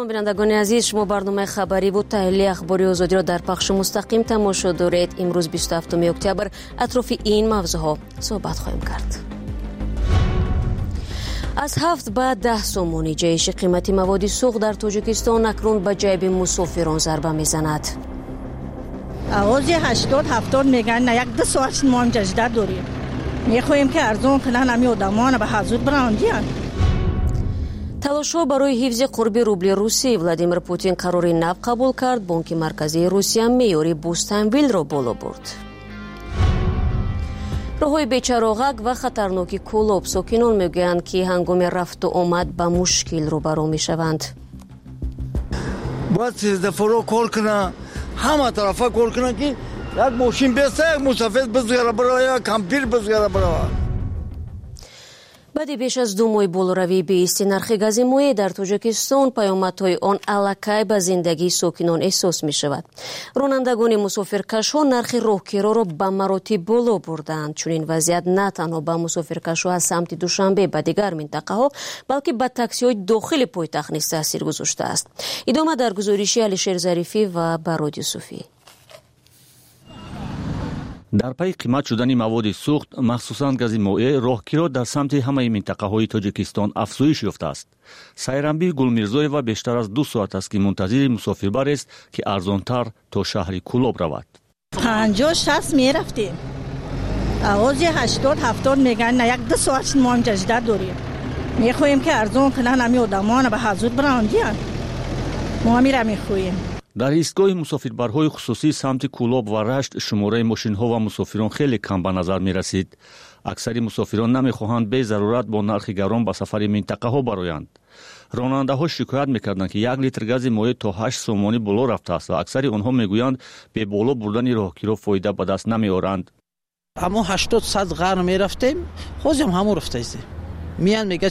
سلام بینندگان عزیز، شما برنامه خبری و تحلیل اخباری آزادی را در پخش مستقیم تماشا دارید. امروز 27 اکتبر اطراف این موضوعها صحبت خواهیم کرد. از 7 به 10 سومونی جهش قیمت مواد سوخت در تاجیکستان اکنون به جیب مسافران ضربه میزند. آغاز 80-70 میگن نه، یک 2 ساعت ما هم جدید داریم. میخواهیم که ارزان کنن همین آدمان به حضور براندیان. تلاش‌ها برای حفظ قرب روبل روسی ولادیمیر پوتین قراری نو قبول کرد. بانک مرکزی روسیه معیار بورس تحویل را بالا برد. راه‌های بی‌چراغک و خطرناکی کولوب ساکنان میگویند که هنگام رفت و آمد به مشکل روبرو میشوند. باید 13 فرو کار کنه، همه طرفا کار کنه که یک ماشین بیسته، یک مسافر بزگره برای کمپیر بزگره برای. بعد بیش از 2 ماه بالروی بیستی نرخ گاز مایع در تاجیکستان، پیامدهای آن الکی به زندگی ساکنان احساس می شود. رانندگان مسافرکش‌ها نرخ راهگیرها را به مراتب بالا بردند. چون این وضعیت نه تنها به مسافرکش‌ها از سمت دوشنبه به دیگر منطقه‌ها بلکه به تاکسی‌های داخل پایتخت نیز تاثیر گذاشته است. ادامه در گزارش علیشیر ظریفی و براد یوسفی. در پی قیمت شدن مواد سوخت مخصوصاً گاز مایع، راهگیرها در سمت همه منطقه‌های تاجیکستان افزایش یافته است. سایرانبی گلمیرزویeva بیشتر از 2 ساعت است که منتظر مسافربر است که ارزانتر تا شهر کولوب رود. 50-60 میرفتیم. آغاز 80-70 میگن نه، یک 2 ساعت ما هم جدید داریم. میخواهیم که ارزان کنن همین آدمان به حضور براندیان. ما میرا میخواهیم. در ایستگاه مسافربرهای خصوصی سمت کولوب و رشت شماره ماشین‌ها و مسافران خیلی کم به نظر می رسید. اکثر مسافران نمی‌خواهند به ضرورت با نرخ گران به سفر منطقه‌ها برآیند. راننده‌ها شکایت می‌کردند که 1 لیتر گاز مایع تا 8 سومانی بالا رفته است و اکثر آنها می‌گویند به بالا بردن راهگیرها فایده به دست نمی‌آورند. اما 80-100 قرن می‌رفتیم، خودم همون رفته است. میان میگه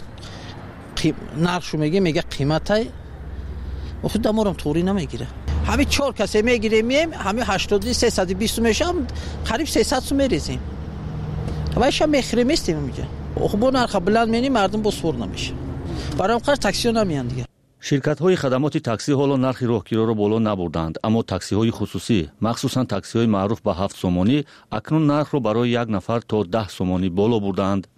نرخشو میگه قیمتای خود ما رو طوری نمیگیره. همین 4 کسی میگیریم، همین 80-320 میشه، قریب 300 سو میریزیم. وایش میخریم استیم میگه. خب اون نرخ بلند می‌بینی مردم بسور نمیشه. برام قرار تاکسی نمیان دیگه. شرکت‌های خدمات تاکسی حالا نرخ راهگیرها را بالا نبردند، اما تاکسی‌های خصوصی مخصوصاً تاکسی‌های معروف به 7 سومانی اکنون نرخ را برای یک نفر تا 10 سومانی بالا بردند.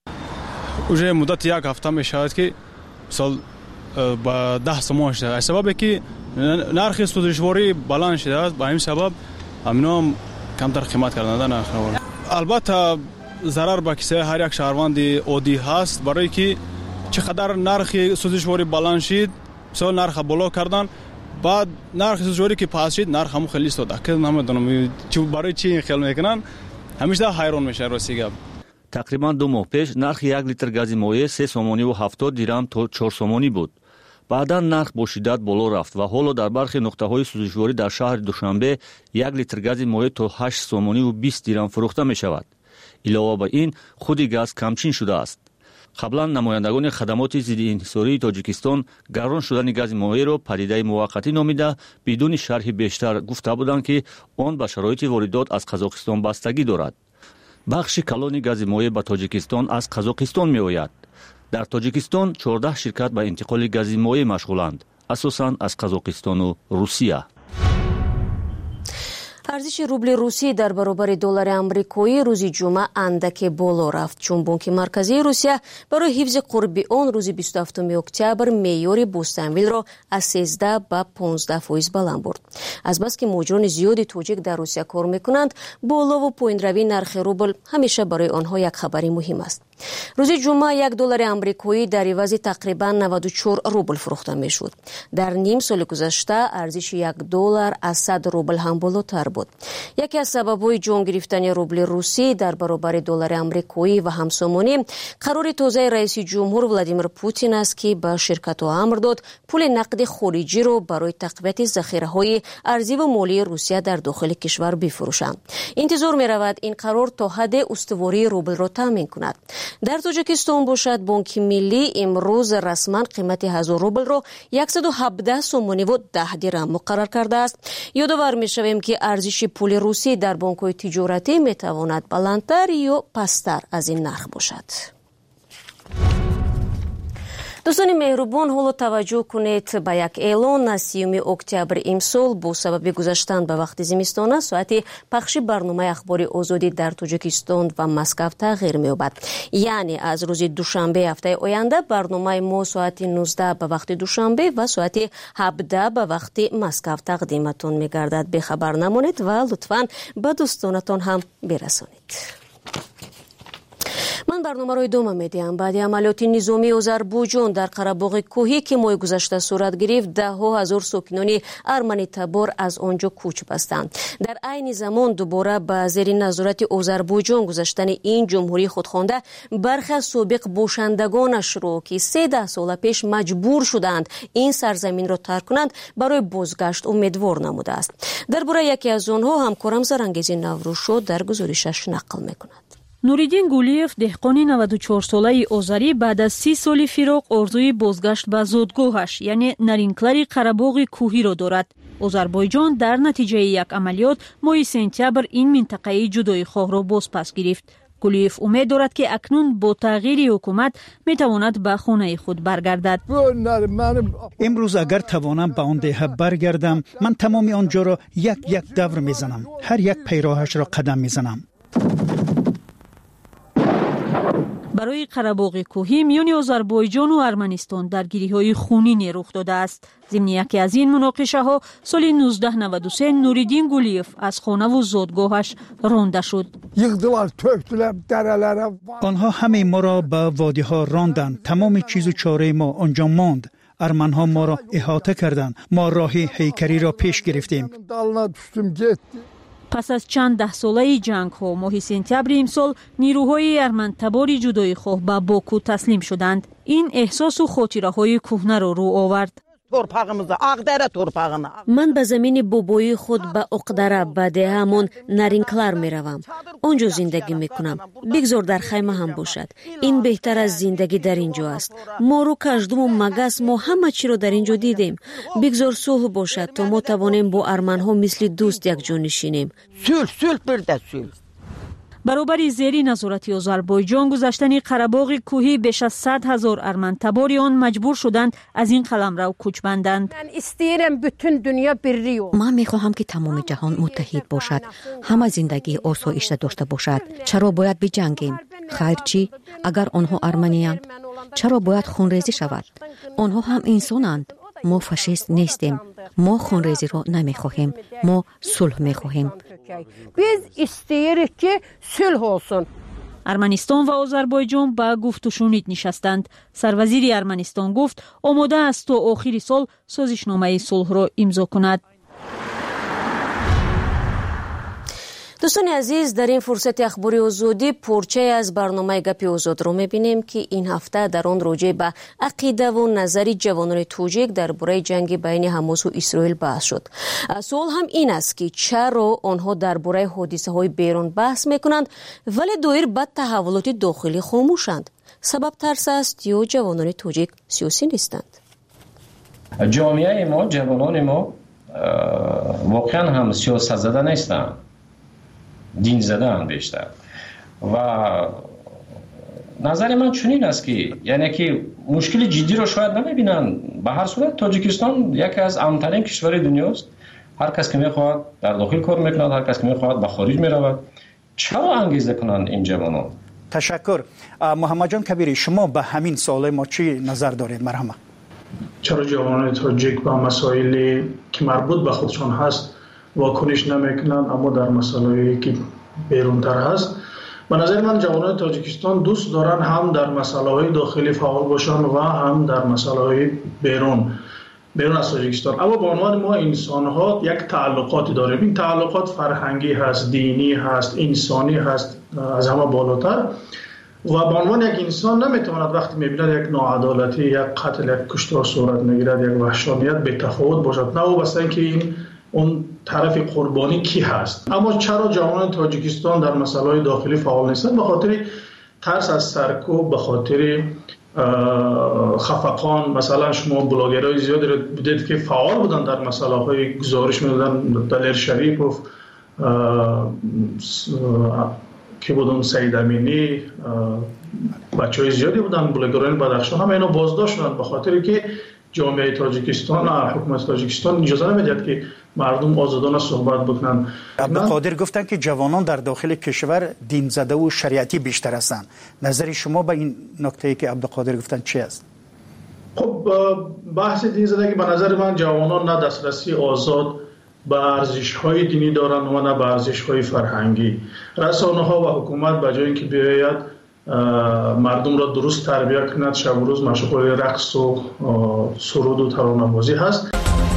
уже مدت یک هفته میشود که سال با 10 سومان شده. از سببی که نرخ سوزشواری بلند شده است، به این سبب همینا هم کمتر قیمت کردن نرخ را. البته ضرر به کسای هر یک شهروند عادی هست، برای که چقدر نرخ سوزشواری بلند شد، مثلا نرخ بالا کردن، بعد نرخ سوزشواری که پاس شد نرخ هم خیلی استاد. که نمیدونم برای چی این خیال میکنن، همیشه حیران میشه راستی. تقریبا 2 ماه پیش نرخ 1 لیتر گاز مایع 3 سومانی و 70 درهم تا 4 سومانی بود. بعدا نرخ با شدت بالا رفت و حالا در برخی نقطه‌های سوزشواری در شهر دوشنبه 1 لیتر گاز مایع تا 8 سومانی و 20 درهم فروخته می شود. علاوه بر این خود گاز کمچین شده است. قبلا نمایندگان خدمات ضد انحصاری تاجیکستان گران شدن گاز مایع را پدیده موقتی نامیده بدون شرح بیشتر گفته بودند که آن به شرایط واردات از قزاقستان بستگی دارد. بخش کلان گاز مایع به تاجیکستان از قزاقستان می آید. در تاجیکستان 14 شرکت به انتقال گاز مایع مشغولند، اساساً از قزاقستان و روسیه. ارزش روبل روسی در برابر دلار آمریکایی روز جمعه اندک بالا رفت، چون بانک مرکزی روسیه برای حفظ قرب آن روز 27 اکتبر معیار بورس تحویل را از 13 به 15% بلند برد. از بس که مهاجران زیادی تاجیک در روسیه کار میکنند، بالا و پایین روی نرخ روبل همیشه برای آنها یک خبری مهم است. روز جمعه 1 دلار آمریکایی در عوض تقریبا 94 روبل فروخته میشد. در نیم سال گذشته ارزش 1 دلار از 100 روبل هم بالاتر بود. یکی از سبب‌های جان گرفتن روبل روسی در برابر دلار آمریکایی و همسامانی قرار تازه رئیس جمهور ولادیمیر پوتین است که به شرکت‌ها امر داد پول نقد خارجی را برای تقویت ذخیره‌های ارزی و مالی روسیه در داخل کشور بفروشند. انتظار می‌رود این قرار تا حد استواری روبل را تامین کند. در تاجیکستان باشد بانک ملی امروز رسما قیمت 1000 روبل را 117 سومانی و 10 درهم مقرر کرده است. یادآور می‌شویم که ارزش پول روسی در بانک‌های تجارتی می‌تواند بلندتر یا پستر از این نرخ باشد. دوستان مهربان، حالا توجه کنید به یک اعلان از 30 اکتبر امسال با سبب گذشتن به وقت زمستان ساعت پخش برنامه اخبار آزادی در تاجیکستان و مسکو تغییر می‌یابد. یعنی از روز دوشنبه هفته آینده برنامه ما ساعت 19 به وقت دوشنبه و ساعت 17 به وقت مسکو تقدیمتان می‌گردد. به خبر نمانید و لطفاً به دوستانتان هم برسانید. من برنامه رو ادامه میدیم. بعد عملیات نظامی آذربایجان در قره‌باغ کوهی که ماه گذشته صورت گرفت، ده ها هزار ساکنان ارمنی تبار از آنجا کوچ بستند. در عین زمان دوباره به زیر نظارت آذربایجان گذاشتن این جمهوری خودخوانده برخی از سابق باشندگانش رو که 13 سال پیش مجبور شدند این سرزمین را ترک کنند برای بازگشت امیدوار نموده است. درباره یکی از آنها همکارم زرنگیز نوروشو در گزارشش نقل میکند. نوریدین گولیف دهقانی 94 ساله آذری بعد از 30 سال فراق آرزوی بازگشت به زادگاهش یعنی نرینکلری قره‌باغ کوهی را دارد. آذربایجان در نتیجه یک عملیات ماه سپتامبر این منطقه جدای خواه را باز پس گرفت. گولیف امید دارد که اکنون با تغییر حکومت میتواند به خانه خود برگردد. امروز اگر توانم به آن دهه برگردم، من تمام آنجا را یک دور میزنم. هر یک پیراهش را قدم میزنم. برای قره‌باغ کوهی میان آذربایجان و ارمنستان درگیری‌های خونینی رخ داده است. ضمن یکی از این مناقشه‌ها سال 1993 نوریدین گولیف از خانه و زادگاهش رانده شد. آنها همه ما را به وادی‌ها راندند. تمام چیز و چاره ما آنجا ماند. ارمن‌ها ما را احاطه کردند. ما راه هیکری را پیش گرفتیم. پس از چند ده ساله جنگ ها ماه سپتامبر امسال نیروهای ارمن تبار جدای خواه به باکو تسلیم شدند. این احساس و خاطره های کهنه را رو آورد. من به زمین بابایی خود به اقدره به دهمون نرینکلر می روم. آنجا زندگی می کنم. بگذار در خیمه هم باشد. این بهتر از زندگی در اینجا است. ما رو کشدم و مگس ما همه چی رو در اینجا دیدیم. بگذار صلح باشد تا ما توانیم با ارمن ها مثل دوست یک جا نشینیم. برابر زیر نظارت آذربایجان گذشتن قره‌باغ کوهی بیش از 100,000 ارمن تبار آن مجبور شدند از این قلمرو کوچ بندند. من میخواهم که تمام جهان متحد باشد، همه زندگی آسایش داشته باشد. چرا باید بجنگیم؟ خیر چی؟ اگر آنها ارمنی‌اند چرا باید خونریزی شود؟ آنها هم انسانند. ما فاشیست نیستیم. ما خونریزی را نمیخواهیم. ما صلح میخواهیم. biz isteyirik ki sülh olsun. ارمنستان و آذربایجان به گفت و شنید نشستند. سروزیر ارمنستان گفت آماده است تا آخر سال سازشنامه صلح را امضا کند. دوستان عزیز، در این فرصت اخباری آزادی پارچه از برنامه گپ آزاد رو می‌بینیم که این هفته در آن راجع به عقیده و نظر جوانان توجیک درباره جنگ بین حماس و اسرائیل بحث شد. سوال هم این است که چرا آنها درباره حادثه‌های بیرون بحث می‌کنند ولی دایر به تحولات داخلی خاموشند؟ سبب ترس است یا جوانان توجیک سیاسی نیستند؟ جامعه ما، جوانان ما واقعا هم سیاست زده نیستند، دین زده هم بیشتر. و نظر من چنین است که یعنی که مشکل جدی رو شاید نمیبینن. به هر صورت تاجیکستان یکی از امن‌ترین کشور دنیاست. هر کس که میخواد در داخل کار میکند، هر کس که میخواد به خارج میرود. چرا انگیزه کنند این جوانان؟ تشکر. محمد جان کبیری، شما به همین سوال ما چی نظر دارید؟ مرحبا. چرا جوانان تاجیک با مسائلی که مربوط به خودشان هست واکنش نمیکنند، اما در مسائلی که بیرونتر هست؟ به نظر من جوانان تاجیکستان دوست دارن هم در مسائل داخلی فعال باشن و هم در مسائل بیرون از تاجیکستان. اما به عنوان ما انسان ها یک تعلقاتی داریم. این تعلقات فرهنگی هست، دینی هست، انسانی هست، از همه بالاتر. و به عنوان یک انسان نمیتواند وقتی میبیند یک ناعدالتی، یک قتل، یک کشتار صورت میگیرد، یک وحشانیت به تفاوت باشد، نه وابسته اینکه این اون طرف قربانی کی هست. اما چرا جوانان تاجیکستان در مسائل داخلی فعال نیستند؟ به خاطر ترس از سرکوب، به خاطر خفقان. مثلا شما بلاگرای زیادی رو دیدید که فعال بودن در مسائل گزارش میدادن، دلیر شریف و کی بودن سعید امینی بچهای زیادی بودن بلگران بدخشان هم اینو بازداشت شدن به خاطر که جامعه تاجیکستان حکومت تاجیکستان اجازه نمیداد که مردم آزادانه صحبت بکنن. عبدالقادر گفتن که جوانان در داخل کشور دین زده و شریعتی بیشتر هستند. نظر شما به این نکته ای که عبدالقادر گفتن چی است؟ خب بحث دین زدگی به نظر من جوانان نه دسترسی آزاد به ارزش‌های دینی دارند و نه به ارزش‌های فرهنگی. رسانه‌ها و حکومت به جای اینکه بیاید مردم را درست تربیت کند شب و روز مشغول رقص و سرود و ترانه‌بازی هست.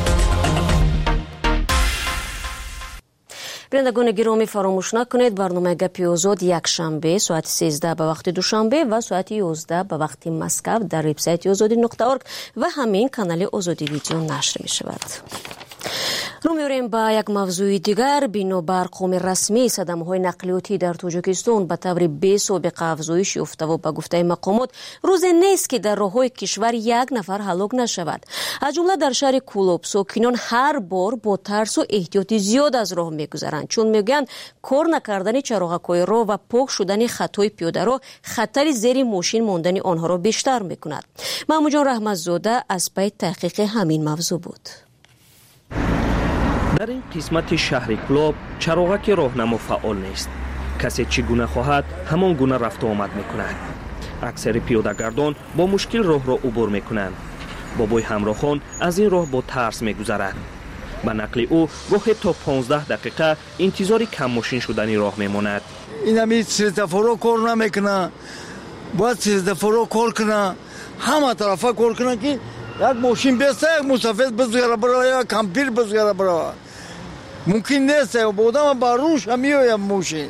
بینندگان گرامی فراموش نکنید برنامه گپی آزاد یک شنبه ساعت 13 به وقت دوشنبه و ساعت 11 به وقت مسکو در وبسایت azadi.org و همین کانال آزادی ویدیو نشر می شود. رو می‌آوریم با یک موضوع دیگر. بنابر قوم رسمی صدمه‌های نقلیاتی در تاجیکستان به طور بی‌سابقه افزایش یافته و به گفته مقامات روز نیست که در راه‌های کشور یک نفر هلاک نشود. از جمله در شهر کولوب ساکنان هر بار با ترس و احتیاط زیاد از راه می‌گذرند، چون میگویند کار نکردن چراغ‌های راه و پاک شدن خطای پیاده رو خطر زیر ماشین ماندن آنها را بیشتر می‌کند. محمود جان رحمت‌زاده از پی تحقیق همین موضوع بود. در این قسمت شهر کلوب چراغک راهنما فعال نیست. کسی چگونه خواهد همان گونه رفت و آمد میکند. اکثر پیاده‌گردان با مشکل راه را عبور میکنند. بابای همراهان از این راه با ترس میگذرد. به نقل او گاهی تا 15 دقیقه انتظار کم ماشین شدن راه میماند. این همی سیزدفرو کار نمیکنه، باید سیزدفرو کار کنه، همه طرفه کار کنه که یک ماشین بیسته یک مسافر بزگره برای یک کمپیر بزگره برای ممکن نیست و بودم با روش همیه ماشین.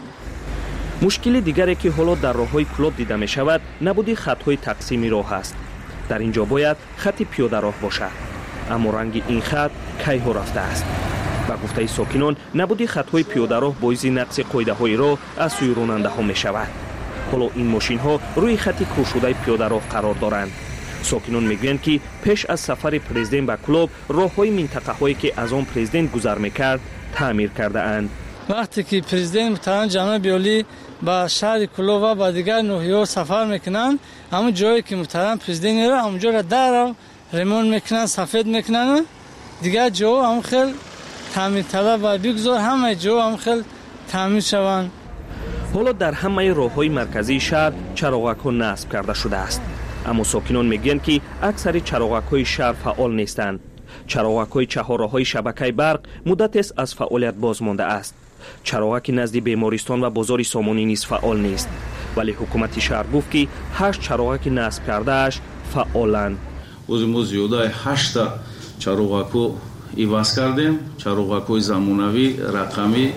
مشکل دیگری که حالا در راه‌های کلوب دیده می شود نبودی خط‌های تقسیمی راه است. در اینجا باید خط پیاده راه باشد، اما رنگ این خط کی‌ها رفته است. با گفته ساکنان نبودی خط‌های پیاده راه باعث نقض قاعده‌های راه از سوی راننده‌ها می شود. حالا این ماشین‌ها روی خط کور شده پیاده راه قرار دارند. ساکنان میگویند که پیش از سفر پرزیدنت به کلوب راه‌های منطقه‌هایی که از آن پرزیدنت گذر می‌کرد تعمیر کرده اند. وقتی که پرزیدنت محترم جناب بیولی با شهر کلوب و با دیگر ناحیه‌ها سفر میکنند، همون جایی که محترم پرزیدنت میره همونجا را در ریمون میکنن، سفید میکنن، دیگر جا هم خیلی تعمیر طلب و بگذار همه جا هم خیلی تعمیر شوند. حالا در همه راه‌های مرکزی شهر چراغک‌ها نصب کرده شده است، اما ساکنان میگویند که اکثر چراغک‌های شهر فعال نیستند. چراغک‌های چهارراه‌های شبکه برق مدت است از فعالیت باز مانده است. چراغک نزد بیمارستان و بازار سامانی نیز فعال نیست، ولی حکومت شهر گفت که 8 چراغک نصب کرده اش فعالند. ما زیاده 8 چراغک ایواز کردیم، چراغک‌های زمانوی رقمی.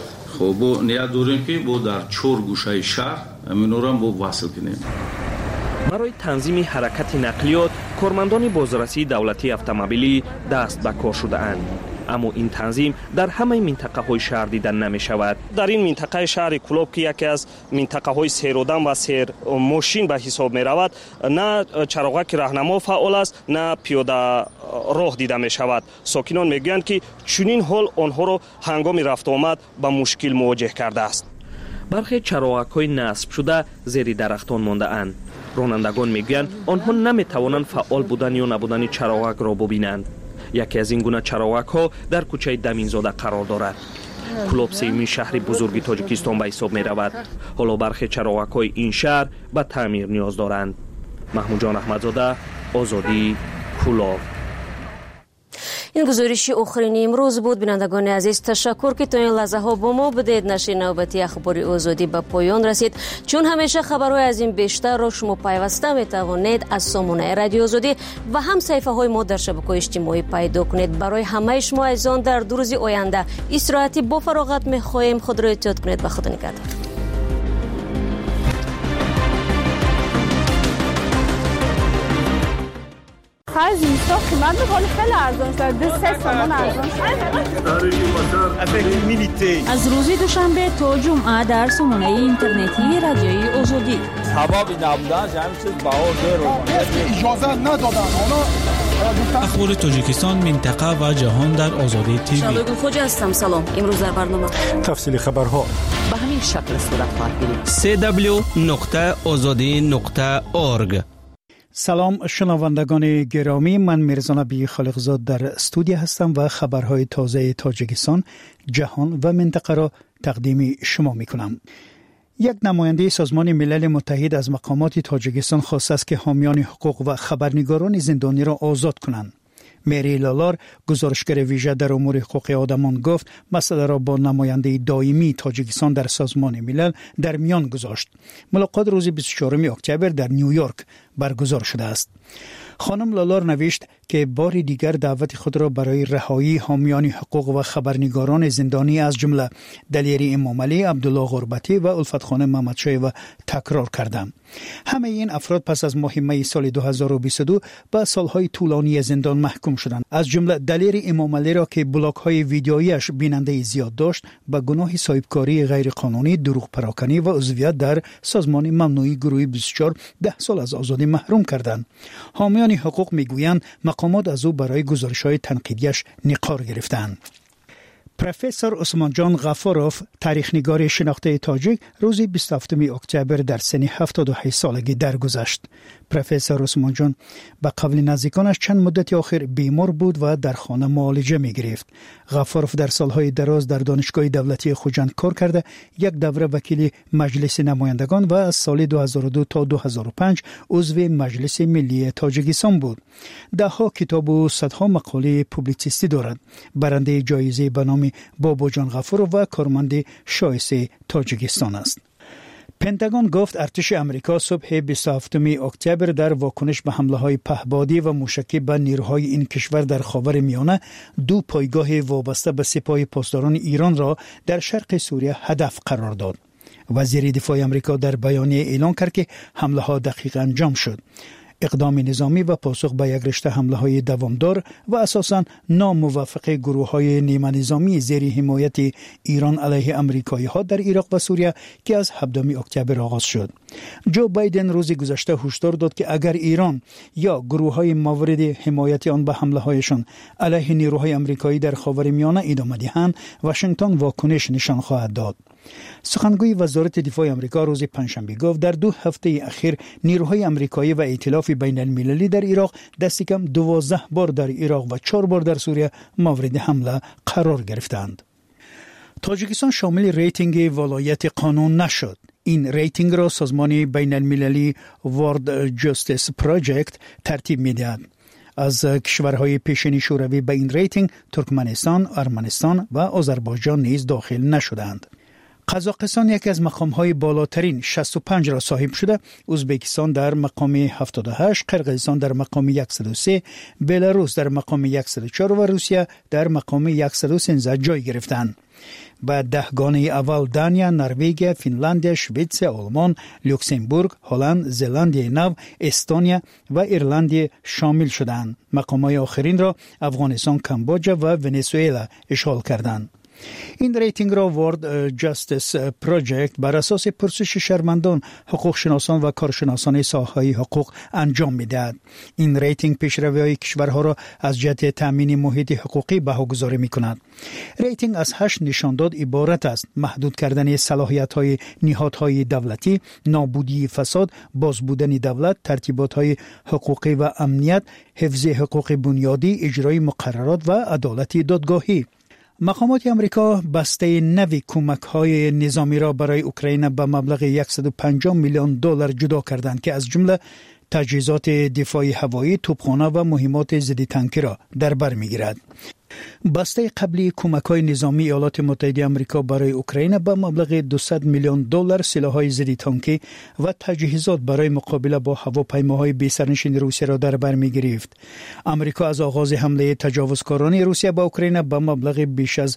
خب نیاز داریم که با در 4 گوشه شهر همین رو با وصل کنیم. برای تنظیم حرکت نقلیات کارمندان بازرسی دولتی اتومبیلی دست به کار شده اند، اما این تنظیم در همه منطقه های شهر دیدن نمی شود. در این منطقه شهر کلوب که یکی از منطقه های سیرودن و سیر ماشین به حساب می رود، نه چراغک راهنما فعال است نه پیاده راه دیده می شود. ساکنان می گویند که چنین حال آنها را هنگام رفت آمد به مشکل مواجه کرده است. برخی چراغک های نصب شده زیر درختان مانده اند. رانندگان میگویند آنها نمیتوانند فعال بودن یا نبودن چراغک را ببینند. یکی از این گونه چراغک ها در کوچه دمینزاده قرار دارد. کلوب سومین شهر بزرگ تاجیکستان به حساب می رود. حالا برخی چراغک های این شهر به تعمیر نیاز دارند. محمود جان رحمت‌زاده، آزادی، کلوب. این گزارش آخرین امروز بود. بینندگان عزیز تشکر که تا این لحظه ها با ما بودید. نشر نوبتی اخبار آزادی به پایان رسید. چون همیشه خبرهای از این بیشتر را شما پیوسته می توانید از سامانه رادیو آزادی و هم صفحه های ما در شبکه‌های اجتماعی پیدا کنید. برای همه شما عزیزان در 2 روز آینده استراحتی با فراغت می خواهیم. خود را احتیاط کنید و خدا نگهدار. از اینستا قیمت بکنی خیلی ارزان شد. 2-3 تومان ارزان شد. از روز دوشنبه تا جمعه در سامانه اینترنتی رادیوی آزادی. سبب نبودن همین چیز بها زیر اجازه ندادن. اخبار تاجیکستان، منطقه و جهان در آزادی تیوی. شادو خوجا هستم. سلام. امروز در برنامه تفصیل خبرها به همین شکل صورت خواهد گرفت. www.azadi.org. سلام شنوندگان گرامی، من میرزا نبی خالقزاد در استودیو هستم و خبرهای تازه تاجیکستان، جهان و منطقه را تقدیم شما میکنم. یک نماینده سازمان ملل متحد از مقامات تاجیکستان خواسته است که حامیان حقوق و خبرنگاران زندانی را آزاد کنند. مری لالار، گزارشگر ویژه در امور حقوق آدمان، گفت مسئله را با نماینده دائمی تاجیکستان در سازمان ملل در میان گذاشت. ملاقات روز 24 اکتبر در نیویورک برگزار شده است. خانم لالار نوشت که بار دیگر دعوت خود را برای رهایی حامیان حقوق و خبرنگاران زندانی از جمله دلیری امام علی، عبدالله غربتی و الفت خانم محمدشاه و تکرار کردند. همه این افراد پس از ماه می سال 2022 به سالهای طولانی زندان محکوم شدند. از جمله دلیر امام علی را که بلاک‌های ویدیویی‌اش بیننده زیاد داشت به گناه صاحبکاری غیرقانونی، دروغ پراکنی و عضویت در سازمان ممنوعی گروه 24 10 سال از آزادی محروم کردند. حامیان حقوق میگویند مقامات از او برای گزارش‌های تنقیدیش نقار گرفتند. پروفسور عثمان جان غفاروف، تاریخ‌نگار شناخته تاجیک، روز 27 اکتبر در سن 78 سالگی درگذشت. پروفسور عثمان جان به قول نزدیکانش چند مدت آخر بیمار بود و در خانه معالجه می‌گرفت. غفاروف در سالهای دراز در دانشگاه دولتی خوجند کار کرده، یک دوره وکیل مجلس نمایندگان و از سال 2002 تا 2005 عضو مجلس ملی تاجیکستان بود. ده‌ها کتاب و صدها مقاله پوبلیسیستی دارد. برنده جایزه به نام بابا جان غفاروف و کارمند شایسته تاجیکستان است. پنتاگون گفت ارتش امریکا صبح 27 اکتبر در واکنش به حمله‌های پهپادی و موشکی به نیروهای این کشور در خاورمیانه 2 پایگاه وابسته به سپاه پاسداران ایران را در شرق سوریه هدف قرار داد. وزیر دفاع امریکا در بیانیه اعلام کرد که حمله‌ها دقیق انجام شد. اقدام نظامی و پاسخ به یک رشته حمله‌های دوامدار و اساساً ناموافق گروه‌های نیمه نظامی زیر حمایت ایران علیه آمریکایی‌ها در عراق و سوریه که از 17 اکتبر آغاز شد. جو بایدن روز گذشته هشدار داد که اگر ایران یا گروه‌های مورد حمایت آن به حمله‌هایشان علیه نیروهای آمریکایی در خاورمیانه ادامه دهند، واشنگتن واکنش نشان خواهد داد. سخنگوی وزارت دفاع آمریکا روز پنجشنبه گفت در 2 هفته اخیر نیروهای آمریکایی و ائتلاف بین المللی در عراق دست کم 12 بار در عراق و 4 بار در سوریه مورد حمله قرار گرفتند. تاجیکستان شامل ریتینگ ولایت قانون نشد. این ریتینگ را سازمان بین المللی ورلد جاستس پروژکت ترتیب می‌دهد. از کشورهای پیشین شوروی به این ریتینگ ترکمنستان، ارمنستان و آذربایجان نیز داخل نشدند. قزاقستان یکی از مقام‌های بالاترین 65 را صاحب شده، ازبکستان در مقام 78، قرقیزستان در مقام 103، بلاروس در مقام 104 و روسیه در مقام 113 جای گرفتند. به 10 گانه اول دانیا، نروژ، فنلاند، سوئد، آلمان، لوکزامبورگ، هلند، زلاندی نو، استونیا و ایرلند شامل شدند. مقام‌های آخرین را افغانستان، کامبوجا و ونزوئلا اشغال کردند. این ریتینگ را ورلد جاستس پروژکت بر اساس پرسش شهروندان، حقوق شناسان و کارشناسان ساحه حقوق انجام می‌دهد. این ریتینگ پیشروی‌های کشورها را از جهت تامین محیط حقوقی بهاگذاری می‌کند. ریتینگ از 8 نشانداد عبارت است: محدود کردن صلاحیت‌های نهادهای دولتی، نابودی فساد، بازبودن دولت، ترتیبات‌های حقوقی و امنیت، حفظ حقوق بنیادی، اجرای مقررات و عدالت دادگاهی. مقامات امریکا بسته نوی کمک‌های نظامی را برای اوکراین به مبلغ 150 میلیون دلار جدا کردند که از جمله تجهیزات دفاع هوایی، توپخانه و مهمات ضد تانکی را در بر می‌گیرد. بسته قبلی کمک‌های نظامی ایالات متحده آمریکا برای اوکراین به مبلغ 200 میلیون دلار سلاح‌های ضد تانکی و تجهیزات برای مقابله با هواپیماهای بی‌سرنشین روسیه را در بر می‌گرفت. آمریکا از آغاز حمله تجاوزکاران روسیه به اوکراین به مبلغ بیش از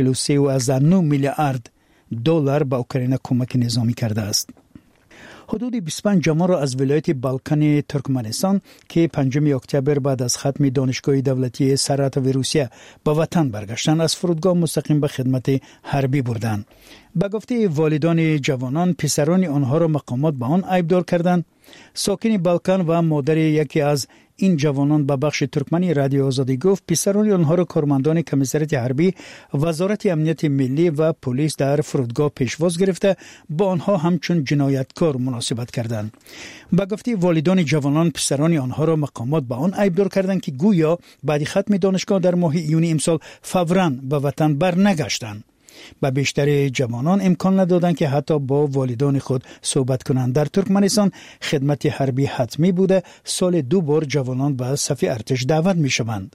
43.9 میلیارد دلار به اوکراین کمک نظامی کرده است. حدود 25 جوان را از ولایت بالکان ترکمنستان که 5 اکتبر بعد از ختم دانشگاه دولتی ساراتوو روسیه به وطن برگشتند، از فرودگاه مستقیم به خدمت حربی بردند. به گفته والدان جوانان، پسران آنها را مقامات به آن عیبدار کردند. ساکن بالکان و مادر یکی از این جوانان به بخش ترکمنی رادیو آزادی گفت پسران آنها را کارمندان کمیسریت حربی، وزارت امنیت ملی و پلیس در فرودگاه پیشواز گرفته با آنها همچون جنایتکار مناسبت کردند. به گفته والدان جوانان، پسران آنها را مقامات به آن عیبدار کردند که گویا بعد ختم دانشگاه در ماه ایونی امسال فوراً به وطن برنگشتند. به بیشتر جوانان امکان ندادند که حتی با والدان خود صحبت کنند. در ترکمنستان خدمت حربی حتمی بوده. سال 2 بار جوانان به صف ارتش دعوت می شوند.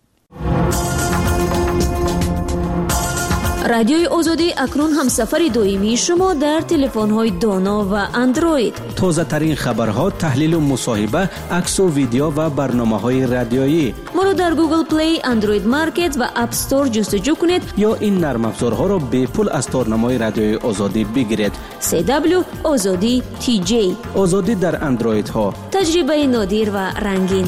رادیوی آزادی اکنون هم سفر دائمی شما در تلفن‌های دانا و اندروید. تازه ترین خبرها، تحلیل و مصاحبه، عکس و ویدیو و برنامه‌های رادیویی. ما را در گوگل پلی، اندروید مارکت و اپ استور جستجو کنید یا این نرم افزارها را به پول از تارنمای رادیوی آزادی بگیرید. CW آزادی TJ. آزادی در اندروید ها. تجربه نادر و رنگین.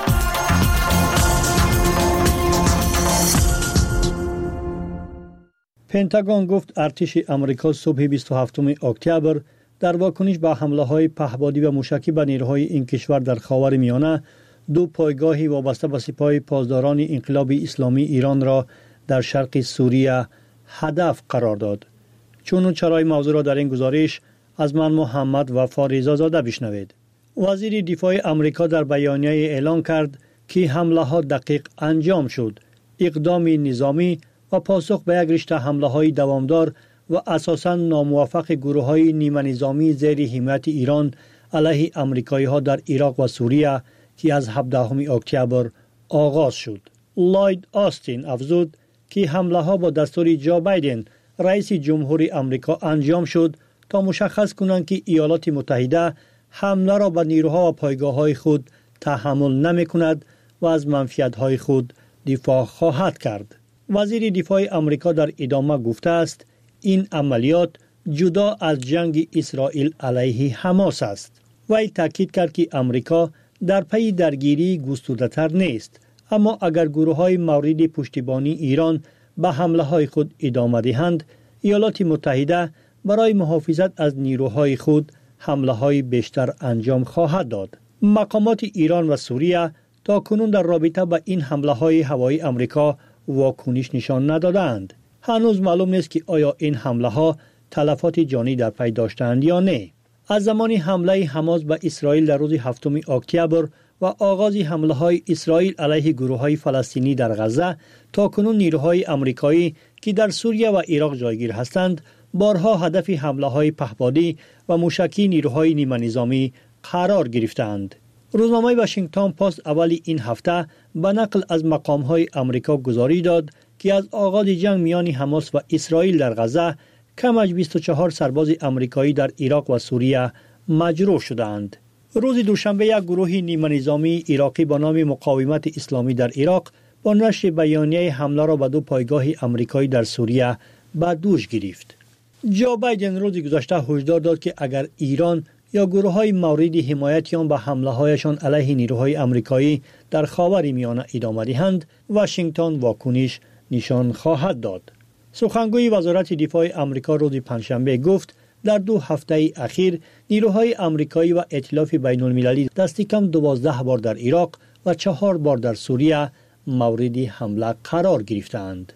پنتاگون گفت ارتش آمریکا صبح 27 اکتبر در واکنش به حمله‌های پهپادی و موشکی به نیروهای این کشور در خاورمیانه 2 پایگاه وابسته به سپاه پاسداران انقلاب اسلامی ایران را در شرق سوریه هدف قرار داد. چون چرای موضوع را در این گزارش از من محمد وفا رضازاده بشنوید. وزیر دفاع آمریکا در بیانیه اعلام کرد که حمله‌ها دقیق انجام شد. اقدام نظامی و پاسخ به یک رشته حمله‌های دوامدار و اساساً ناموفق گروه‌های نیمه نظامی زیر حمایت ایران علیه آمریکایی‌ها در عراق و سوریه که از 17 اکتبر آغاز شد. لاید آستین افزود که حمله‌ها با دستور جو بایدن رئیس جمهور آمریکا انجام شد تا مشخص کنند که ایالات متحده حمله را به نیروها و پایگاه‌های خود تحمل نمی‌کند و از منفعت‌های خود دفاع خواهد کرد. وزیر دفاع آمریکا در ادامه گفته است این عملیات جدا از جنگ اسرائیل علیه حماس است. وی تاکید کرد که آمریکا در پی درگیری گسترده‌تر نیست، اما اگر گروه‌های مورد پشتیبانی ایران به حمله‌های خود ادامه دهند، ایالات متحده برای محافظت از نیروهای خود حمله‌های بیشتر انجام خواهد داد. مقامات ایران و سوریه تا کنون در رابطه با این حمله‌های هوایی آمریکا واکنش نشان ندادند. هنوز معلوم نیست که آیا این حمله‌ها تلفات جانی در پی داشتند یا نه. از زمان حمله حماس به اسرائیل در روز 7 اکتبر و آغاز حمله‌های اسرائیل علیه گروه‌های فلسطینی در غزه تا کنون نیروهای آمریکایی که در سوریه و عراق جایگیر هستند بارها هدف حمله‌های پهپادی و موشکی نیروهای نیمه نظامی قرار گرفتند. روزنامه واشنگتن پست اول این هفته به نقل از مقام‌های آمریکا گزارش داد که از آغاز جنگ میان حماس و اسرائیل در غزه کم از 24 سرباز آمریکایی در عراق و سوریه مجروح شدند. روز دوشنبه یک گروه نیمه نظامی عراقی به نام مقاومت اسلامی در عراق با نشر بیانیه حمله را به 2 پایگاه آمریکایی در سوریه به دوش گرفت. جو بایدن روز گذشته هشدار داد که اگر ایران یا گروه‌های مورد حمایتیان به حمله‌هایشان علیه نیروهای آمریکایی در خاورمیانه ادامه دهند، واشنگتن واکنش نشان خواهد داد. سخنگوی وزارت دفاع آمریکا روز پنجشنبه گفت در 2 هفته اخیر نیروهای آمریکایی و ائتلاف بین‌المللی دست کم 12 بار در عراق و 4 بار در سوریه مورد حمله قرار گرفتند.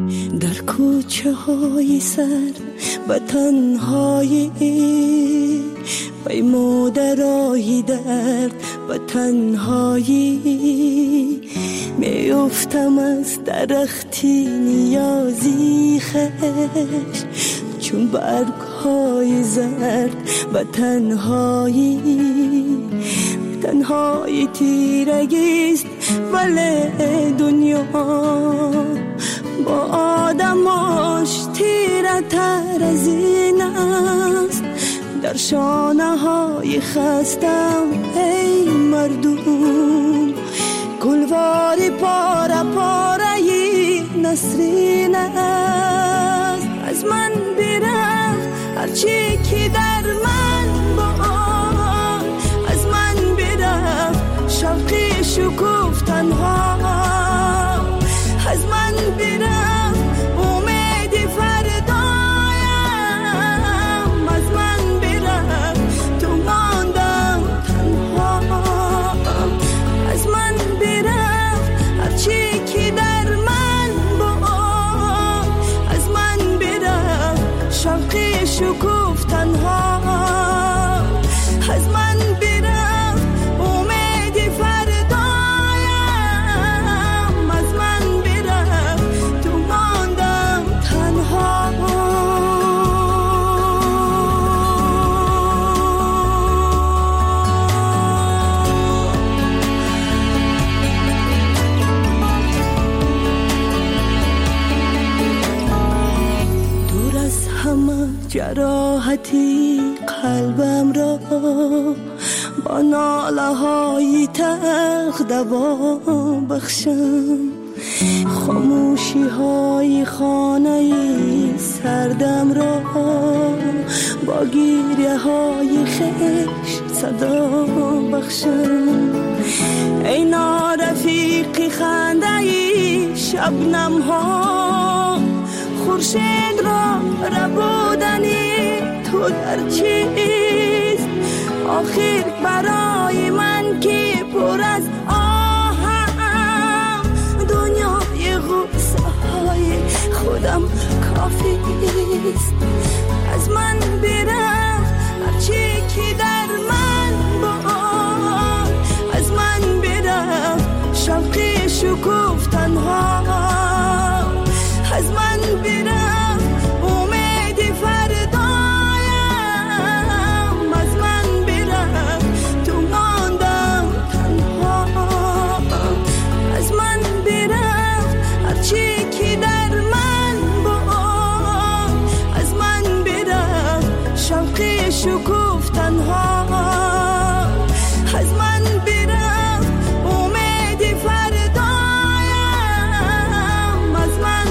در کوچه های سر و تنهایی پیموده راهی درد و تنهایی میافتم از درختی نیازی خش چون برگ های زرد و تنهایی تنهایی تیرگیست ولی دنیا با آدماش تیره تر از این است. در شانه های خستم ای مردم گلواری پاره پاره نسرین است. از من برفت هرچی که در من بود، از من برفت شوقی شکوفتن ها، از من برفت امید فردایم، از من برفت تو ماندم تنها، از من شوقی شکوف تنها از من برفت امید فردایم از من برفت تو ماندم تنها جراحتی قلبم را با ناله های تلخ دوا بخشم خاموشی های خانه سردم را با گریه های خشت صدا بخشم ای نارفیقی خنده شبنم ها خورشید را ربودنی تو در چیست آخر برای من که پر از آهم دنیای غصه های خودم کافی است از من برفت هرچی که در من بود از من برفت شوقی شکوف تنها از من برفت امید فردایم از من برفت تو ماندم تنها از من برفت هرچی که در من بود از من برفت شوقی شکوف تنها از من برفت امید فردایم از من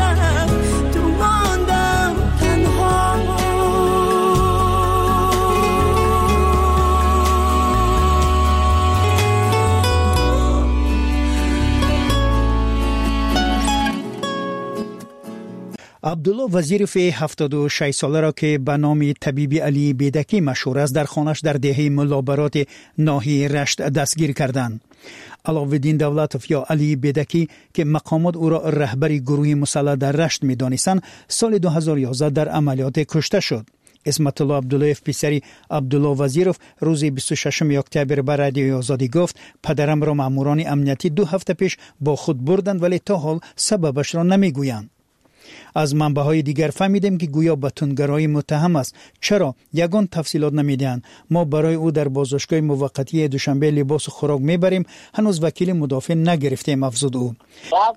عبدالله وزیرف 76 ساله را که به نام طبیب علی بیدکی مشهور است در خانه‌اش در دهه ملابرات ناحیه رشت دستگیر کردند. علاوالدین دولتوف یا علی بیدکی که مقامات او را رهبر گروه مسلح در رشت می‌دانستند سال 2011 در عملیات کشته شد. اسمت الله عبداللهیف پسری عبدالله وزیرف روز 26 اکتبر به رادیوی آزادی گفت پدرم را ماموران امنیتی 2 هفته پیش با خود بردند ولی تا حال سببش را نمیگویند. از منبع‌های دیگر فهمیدیم که گویا به تندگرایی متهم است. چرا یگان تفصیلات نمیدهند؟ ما برای او در بازداشتگاه موقتی دوشنبه لباس و خوراک میبریم. هنوز وکیل مدافع نگرفتیم افزود او. بعد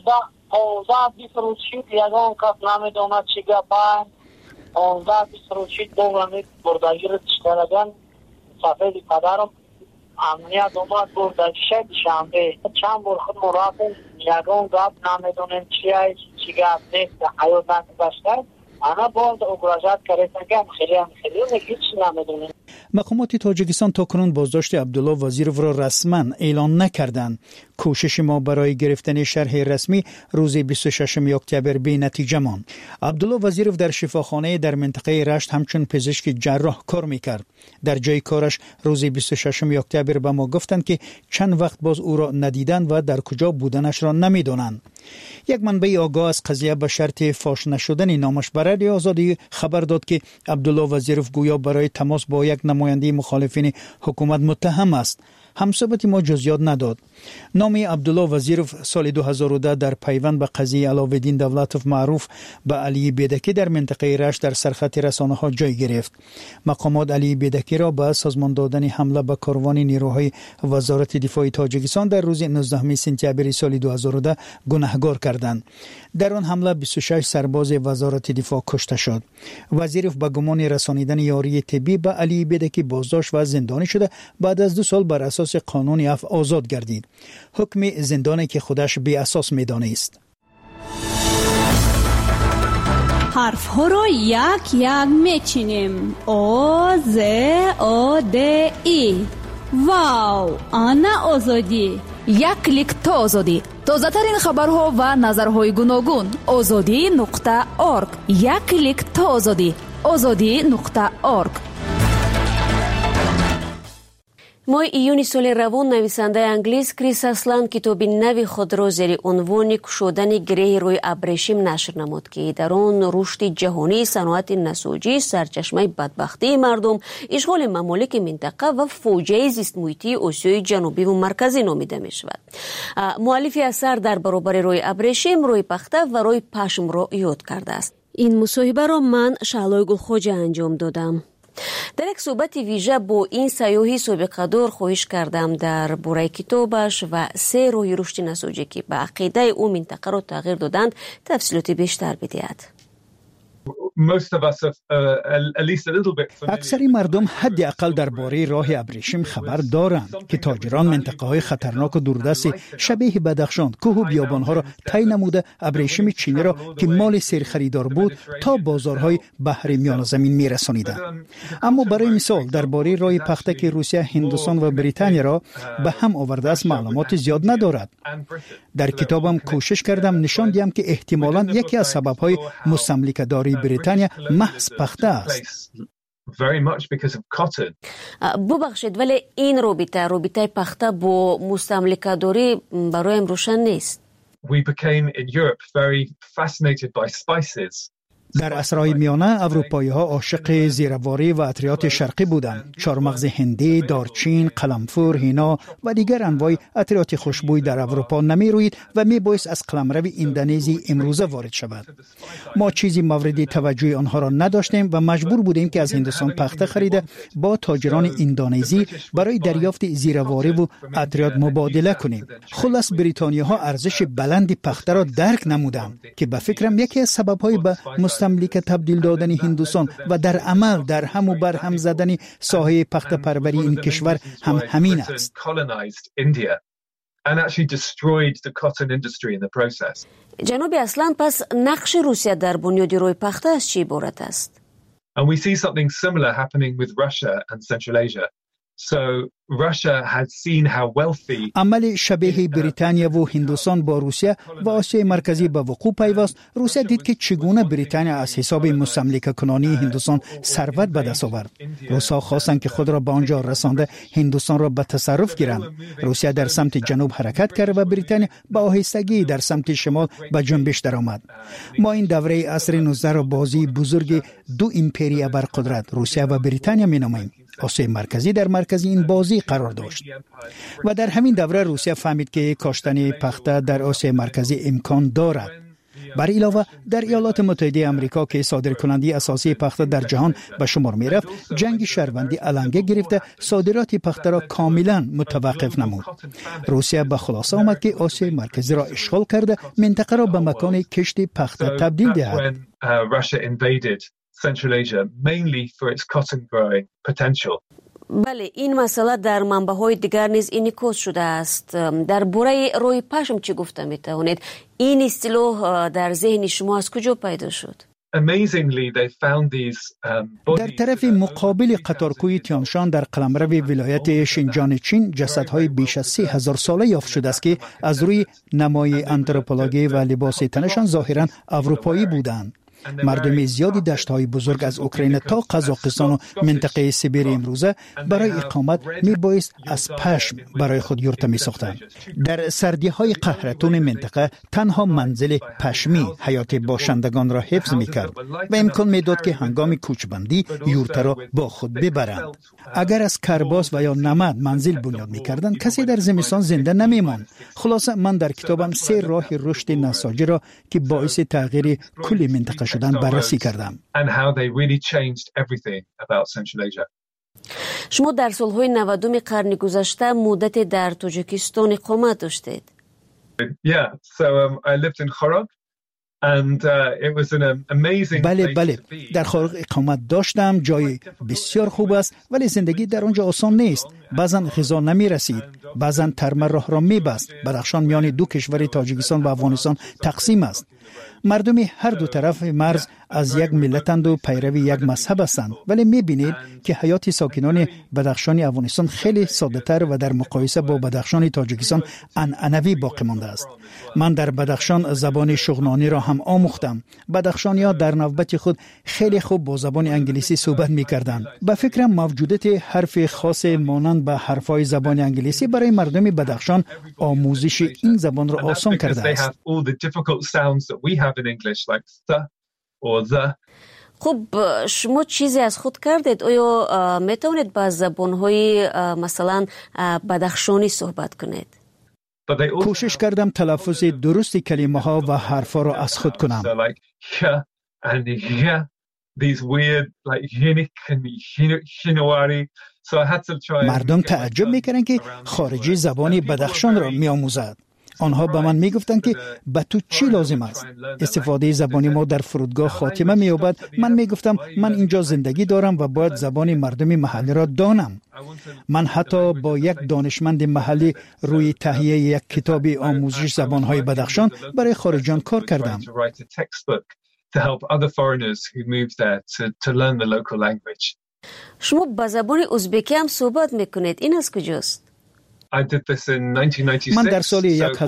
15 روزید یگان کس نمیدوند چی گپند 15 روزید دومی بردگیر تشکرگان سفید پدرم امنیت اومد بردگیشه شنبه چند بار خود مرافع یگان گپ نمیدونیم چی هست چی گپ نیست حیات نکبشتر انا باید اگراجات کردن خیلی هیچ نمیدونیم. مقامات تاجیکستان تاکنون بازداشت عبدالله وزیرف را رسما اعلان نکردند. کوشش ما برای گرفتن شرح رسمی روز 26 اکتبر بی نتیجه ماند. عبدالله وزیرف در شفاخانه در منطقه رشت همچون پزشک جراح کار میکرد. در جای کارش روز 26 اکتبر به ما گفتند که چند وقت باز او را ندیدند و در کجا بودنش را نمیدانند. یک منبع آگاه از قضیه به شرط فاش نشدن نامش بر رادیو آزادی خبر داد که عبدالله وزیرف گویا برای تماس با یک نماینده مخالفین حکومت متهم است. همصحبت ما جزئیات نداد. نام عبدالله وزیرف سال 2010 در پیوند به قضیه علاوالدین دولتوف معروف به علی بیدکی در منطقه رشت در سرخط رسانه‌ها جای گرفت. مقامات علی بیدکی را به سازمان دادن حمله به کاروان نیروهای وزارت دفاع تاجیکستان در روز 19 سپتامبر سال 2010 گناهکار کردند. در آن حمله 26 سرباز وزارت دفاع کشته شد. وزیرف به گمان رسانیدن یاری طبی به علی بیدکی بازداشت و زندانی شده بعد از 2 سال بر اساس قانون عفو آزاد گردید. حکم زندانی که خودش بی اساس می‌دانست. حرف ها را یک یک میچینیم. او ز او د ای. واو، آنا آزادی. یک کلیک تا آزادی. تازه ترین خبرها و نظرهای گوناگون. azadi.org. یک کلیک تا آزادی. azadi.org. ماه ایون سال روان نویسنده انگلیس کریس اسلند کتاب نوی خود را زیر عنوان کشودن گره روی ابریشم نشر نمود که در آن رشد جهانی صنعت نساجی سرچشمه بدبختی مردم، اشغال ممالک منطقه و فوجه زیست محیطی آسیای جنوبی و مرکزی نامیده می شود. مؤلف اثر در برابر روی ابریشم، روی پخته و روی پشم را یاد کرده است. این مصاحبه را من شعلای گلخواجه انجام دادم. در یک صحبت ویژه با این سیاحی سابقه دار خواهش کردم در باره کتابش و 3 راه رشد نساجی که به عقیده او منطقه را تغییر دادند تفصیلات بیشتر بدهد. اکثر مردم حداقل درباره راه ابریشم خبر دارند که تاجران منطقه های خطرناک و دوردست شبیه بدخشان، کوه و بیابان ها را طی نموده ابریشم چینی را که مال سرخریدار بود تا بازارهای بحر میان زمین می رسانیدند. اما برای مثال درباره راه پخته که روسیه، هندوستان و بریتانیا را به هم آورده است معلومات زیاد ندارد. در کتابم کوشش کردم نشان دهم که احتمالاً یکی از سبب‌های مستملکه‌داری بریتانیا محض پخته است. ببخشید ولی این رابطه پخته با مستملکه‌داری برایم روشن نیست. در عصرهای میانه اروپایی ها عاشق زیرواری و عطریات شرقی بودند. چارمغز هندی، دارچین، قلمفور، هینا و دیگر انواع عطریات خوشبوی در اروپا نمی روید و می بایست از قلمرو اندونزی امروزه وارد شود. ما چیزی مورد توجه آنها را نداشتیم و مجبور بودیم که از هندوستان پخته خریده با تاجران اندونزی برای دریافت زیرواری و عطریات مبادله کنیم. خلاص بریتانیا ها ارزش بلند پخته را درک نمودند که به فکرم یکی از سبب‌های به مستملک تبدیل دادن هندوستان و در عمل در هم و بر هم زدن ساحه پخته پروری این کشور هم همین است. جناب اسلند، پس نقش روسیه در بنیاد روی پخته از چی عبارت است؟ عمل شبیه بریتانیا و هندوستان با روسیه و آسیای مرکزی به وقوع پیوست. روسیه دید که چگونه بریتانیا از حساب مستملکه کنانی هندوستان ثروت به دست آورد. روس‌ها خواستند که خود را به آنجا رسانده هندوستان را به تصرف گیرند. روسیه در سمت جنوب حرکت کرد و بریتانیا با آهستگی در سمت شمال به جنبش درآمد. ما این دوره عصر 19 را بازی بزرگ دو امپریا برقدرت روسیه و بریتانیا می‌نامیم. آسیای مرکزی در مرکز این بازی قرار داشت و در همین دوره روسیه فهمید که کاشتن پخته در آسیای مرکزی امکان دارد. بر علاوه در ایالات متحده آمریکا که صادرکننده اساسی پخته در جهان به شمار می رفت، جنگ شهروندی علنگه گرفته صادرات پخته را کاملا متوقف نمود. روسیه به خلاصه آمد که آسیای مرکزی را اشغال کرده منطقه را به مکان کشت پخته تبدیل دهد. Central Asia, mainly for its cotton growing potential. بله، این مسئله در منبع‌های دیگر نیز انعکاس شده است. در باره روی پشم چی گفته می‌توانید؟ این اصطلاح در ذهن شما از کجا پیدا شد؟ در طرف مقابل قطارکوی تیانشان در قلمرو ولایت شینجان چین جسدهای بیش از 3000 ساله یافت شده است که از روی نمای آنتروپولوژی و لباس تنشان ظاهراً اروپایی بودند. مردم زیادی دشت‌های بزرگ از اوکراین تا قزاقستان و منطقه سیبری امروزه برای اقامت میبایست از پشم برای خود یورت می‌ساختند. در سردی‌های قهرتون منطقه تنها منزل پشمی حیات باشندگان را حفظ می‌کرد و امکان میداد که هنگام کوچبندی یورت را با خود ببرند. اگر از کرباس و یا نمد منزل بنیاد می‌کردند کسی در زمستان زنده نمی‌ماند. خلاصه من در کتابم 3 راه رشد نساجی را که باعث تغییر کل منطقه شدن بررسی کردم. شما در سالهای 90 قرن گذشته مدت در تاجیکستان اقامت داشتید. بله در خارق اقامت داشتم. جای بسیار خوب است ولی زندگی در آنجا آسان نیست. بعضا غذا نمی رسید، بعضا ترمه راه را می بست. بدخشان میان دو کشور تاجیکستان و افغانستان تقسیم است. مردم هر دو طرف مرز از یک ملتند و پیروی یک مذهب هستند، ولی می‌بینید که حیات ساکنان بدخشان افغانستان خیلی ساده‌تر و در مقایسه با بدخشان تاجیکستان عنعنوی باقی مانده است. من در بدخشان زبان شغنانی را هم آموختم. بدخشانی‌ها در نوبت خود خیلی خوب با زبان انگلیسی صحبت می‌کردند. به فکرم موجودیت حرف خاص مانند به حرف‌های زبان انگلیسی برای مردم بدخشان آموزش این زبان را آسان کرده است. خب شما چیزی از خود کردید؟ آیا میتونید با زبان‌های مثلا بدخشانی صحبت کنید؟ کوشش کردم تلفظ درست کلمه ها و حرفا را از خود کنم. مردم تعجب میکردند که خارجی زبان بدخشان را میآموزد. آنها به من میگفتند که به تو چی لازم است؟ استفاده زبانی ما در فرودگاه خاتمه مییابد. من میگفتم من اینجا زندگی دارم و باید زبان مردم محلی را دانم. من حتی با یک دانشمند محلی روی تهیه یک کتاب آموزش زبانهای بدخشان برای خارجیان کار کردم. شما با زبان ازبکی هم صحبت میکنید، این از کجاست؟ من در سال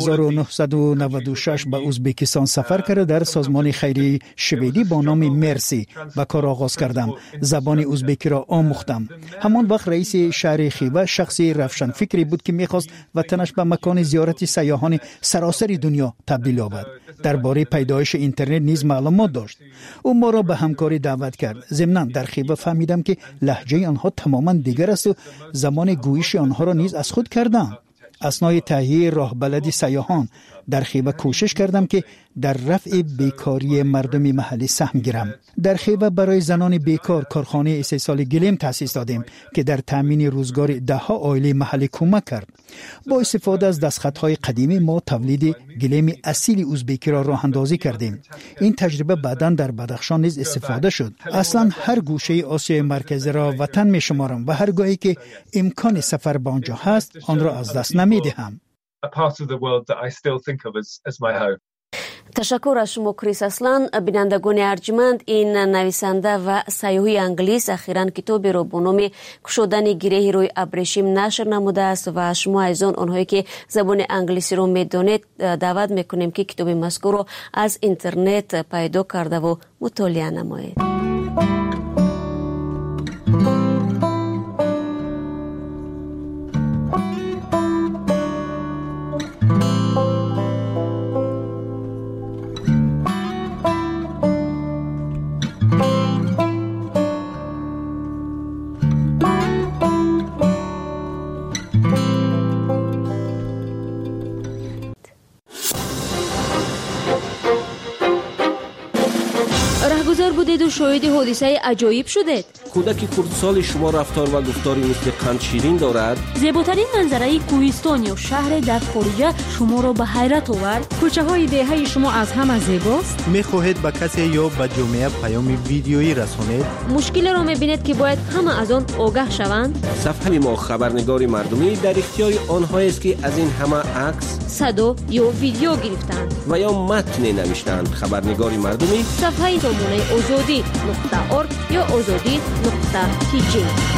1996 به ازبکستان سفر کرده در سازمان خیری شویدی با نام مرسی به کار آغاز کردم. زبان ازبکی را آموختم. همان وقت رئیس شهر خیوه شخصی روشن فکری بود که میخواست وطنش به مکان زیارت سیاحان سراسر دنیا تبدیل یابد. درباره پیدایش اینترنت نیز معلومات داشت. او ما را به همکاری دعوت کرد. ضمناً در خیوه فهمیدم که لهجه آنها تماما دیگر است و زمان گویش آنها را نیز از خود کردم. اثنای تهیه راهبلدی سیاحان در خیوه کوشش کردم که در رفع بیکاری مردم محلی سهم گیرم. در خیوه برای زنان بیکار کارخانه استحصال گلیم تأسیس دادیم که در تامین روزگار ده‌ها عائله محلی کمک کرد. با استفاده از دستخطهای قدیمی ما تولید گلیم اصیل ازبکی را راه اندازی کردیم. این تجربه بعداً در بدخشان نیز استفاده شد. اصلا هر گوشه آسیای مرکزی را وطن می‌شمارم و هرگاهی که امکان سفر به آنجا هست آن را از دست نمی‌دهم. تشکر از شما کریس اسلان. بینندگان ارجمند، این نویسنده و سیاحی انگلیس اخیراً کتابی را با نام گشودن گره روی ابریشم نشر نموده است و شما ایزان آنهایی که زبان انگلیسی را میدانید دعوت میکنیم که کتاب مذکور را از اینترنت پیدا کرده و مطالعه نمایید. بودید و شاهد حادثه عجایب شدید. کودک خردسال شما رفتار و گفتاری مثل قند شیرین دارد. زیباترین منظره کوهستان یا شهر در خارج شما را به حیرت آورد. کوچه های دهه شما از همه زیباست. میخواهید به کسی یا به جامعه پیام ویدیویی رسانید. مشکل را میبینید که باید همه از آن آگاه شوند. صفحه ما خبرنگار مردمی در اختیار آنها است که از این همه عکس، صدا یا ویدیو گرفتند و یا متن نوشتند. خبرنگار مردمی صفحه سامانه azadi.org یا azadi.tg.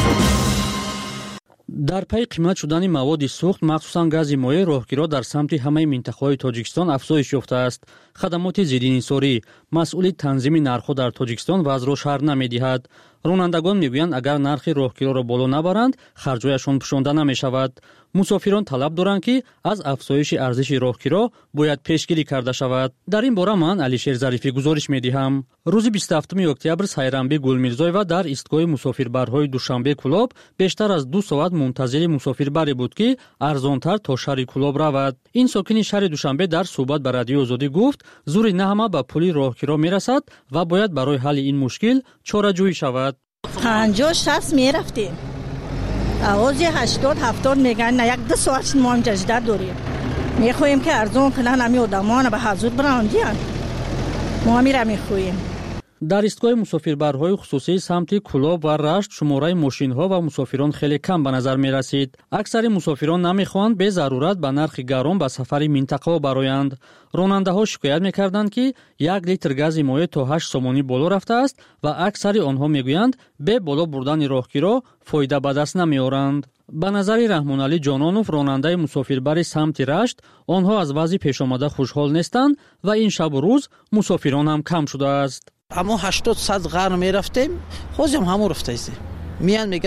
در پی قیمت شدن مواد سوخت مخصوصاً گاز مایع راهگیرها در سمت همه منطقه‌های تاجیکستان افزایش یافته است. خدمات ضدانحصاری مسئول تنظیم نرخ‌ها در تاجیکستان وضع را شرح نمی‌دهد. رانندگان میگویند اگر نرخ راهگیرها را بالا نبرند خرج‌هایشان پوشانده نمی‌شود. مسافران طلب دارند که از افزایش ارزش راهگیرها باید پیشگیری کرده شود. در این باره من علیشیر ظریفی گزارش می‌دهم. روز 27 اکتبر سایرانبی گلمیرزایوا در ایستگاه مسافربرهای دوشنبه کلاب بیشتر از 2 ساعت منتظر مسافربری بود که ارزانتر تا شهر کلاب رود. این ساکن شهر دوشنبه در صحبت با رادیو آزادی گفت زور نه همه به پل راهگیرها میرسد و باید برای حل این مشکل چاره‌جویی شود. 50-60 میرفتیم. آواز 80-70 میگن نه 1-2 ساعت ما هم جدید داریم. میخوایم که ارزان کنن همی آدمان به حضور براندیان. ما میره میخوایم. дар истгоҳи мусофирбарҳои хусусии самти Кулоб ва Рашт шумораи мошинҳо ва мусофирон хеле кам ба назар мерасид. аксари мусофирон намехоҳанд бе зарурат ба нархи гарон ба сафари минтақаҳо бароянд. ронандаҳо шикоят мекарданд ки 1 литр гази моеъ то 8 сомонӣ боло рафтааст ва аксари онҳо мегӯянд бе боло бурдани роҳгиро фоида ба даст намеоранд. ба назари Раҳмоналӣ Ҷононов, ронандаи мусофирбари самти Рашт, онҳо аз вазъи пешомада хушҳол нестанд ва ин шабу рӯз мусофирон ҳам кам шудааст. Амо 80-100 гарн мерафтем, ҳозирам ҳамо рафтаистем. Миян мега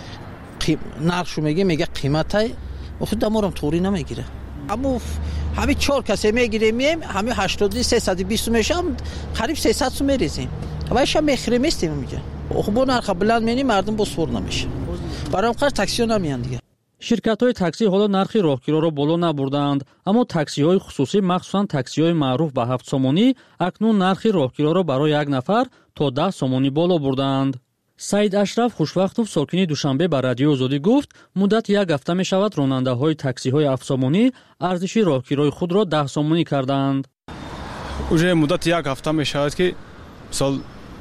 нархшо мега қиматай, охир даморам тӯри намегира. Амо ҳами 4 касе мегирем, ҳами 80 320 мешам, қариб 300 сум мерезем. Вайша мехрем истем мега. Охир бо нарха буланд мени мардум бо свор намеша. Барам қар таксиё намиян дига. ширкатҳои таксӣ ҳоло нархи роҳгироро боло набурданд, аммо таксиҳои хусусӣ, махсусан таксиҳои маъруф ба 7 сомонӣ, акнун нархи роҳгироро барои як нафар то 10 сомонӣ боло бурданд. Саид Ашраф Хушвақтов, сокини Душанбе, ба Радиои Озодӣ гуфт, муддати 1 ҳафта мешавад ронандаҳои таксиҳои 7 сомонӣ арзиши роҳгирои худро 10 сомонӣ карданд. уже муддати 1 ҳафта мешавад ки мисол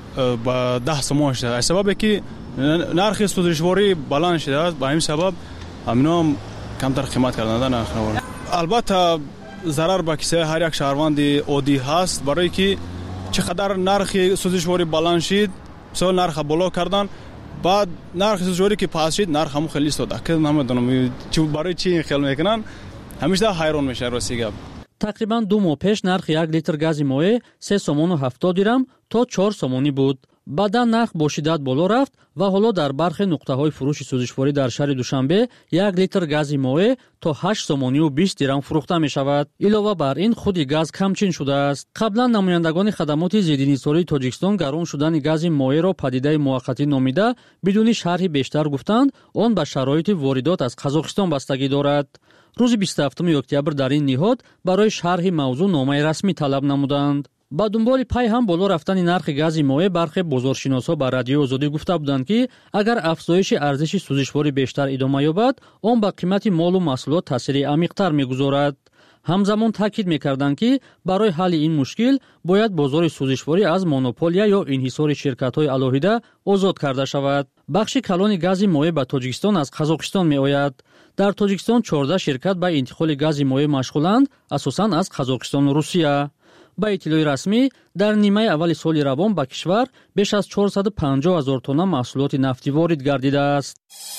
ба 10 сомон шуда. аз сабабе ки нархи сӯзишворӣ баланд шудааст, ба ҳамин сабаб амином камтар қимат карданада нархнавор. албатта зарар ба кисаи ҳар як шаҳрванди оддӣ ҳаст, барое ки чӣ қадар нархи сӯзишворӣ баланд шид, мисол нарха боло кардан, баъд нархи сӯзишворӣ ки паст шид, нарх ҳамон хеле истода. ки намедонам барои чӣ ин хел мекунанд, ҳамеша ҳайрон мешавам рости гап. тақрибан 2 моҳ пеш нархи 1 литр гази моеъ 3 сомону 70 дирам то 4 сомонӣ буд. баъдан нарх бо шиддат боло рафт ва ҳоло дар бархе нуқтаҳои фурӯши сӯзишворӣ дар шаҳри Душанбе 1 литр гази моеъ то 8 сомонию 20 дирам фурӯхта мешавад. илова бар ин худи газ камчин шудааст. қаблан намояндагони хадамоти зиддинисолии Тоҷикистон гарон шудани гази моеъро падидаи муваққатӣ номида, бидуни шарҳи бештар гуфтанд, он ба шароити воридот аз Қазоқистон бастагӣ дорад. рӯзи 27 октябр дар ин ниҳод барои шарҳи мавзӯъ номаи расмӣ талаб намуданд. ба дунболи пай ҳам боло рафтани нархи гази моеъ бархе бозоршиносҳо ба Радиои Озодӣ гуфта буданд ки агар афзоиши арзиши сӯзишворӣ бештар идома ёбад, он ба қимати молу маҳсулот таъсири амиқтар мегузорад. ҳамзамон таъкид мекарданд ки барои ҳалли ин мушкил бояд бозори сӯзишворӣ аз монополия ё инҳисори ширкатҳои алоҳида озод карда шавад. бахши калони гази моеъ ба Тоҷикистон аз Қазоқистон меояд. дар Тоҷикистон 14 ширкат ба интиқоли гази моеъ машғуланд, асосан аз Қазоқистону Русия. ба иттилои расмӣ, дар нимаи аввали соли равон ба кишвар беш аз 450 000 тонна маҳсулоти нафтӣ ворид гардидааст.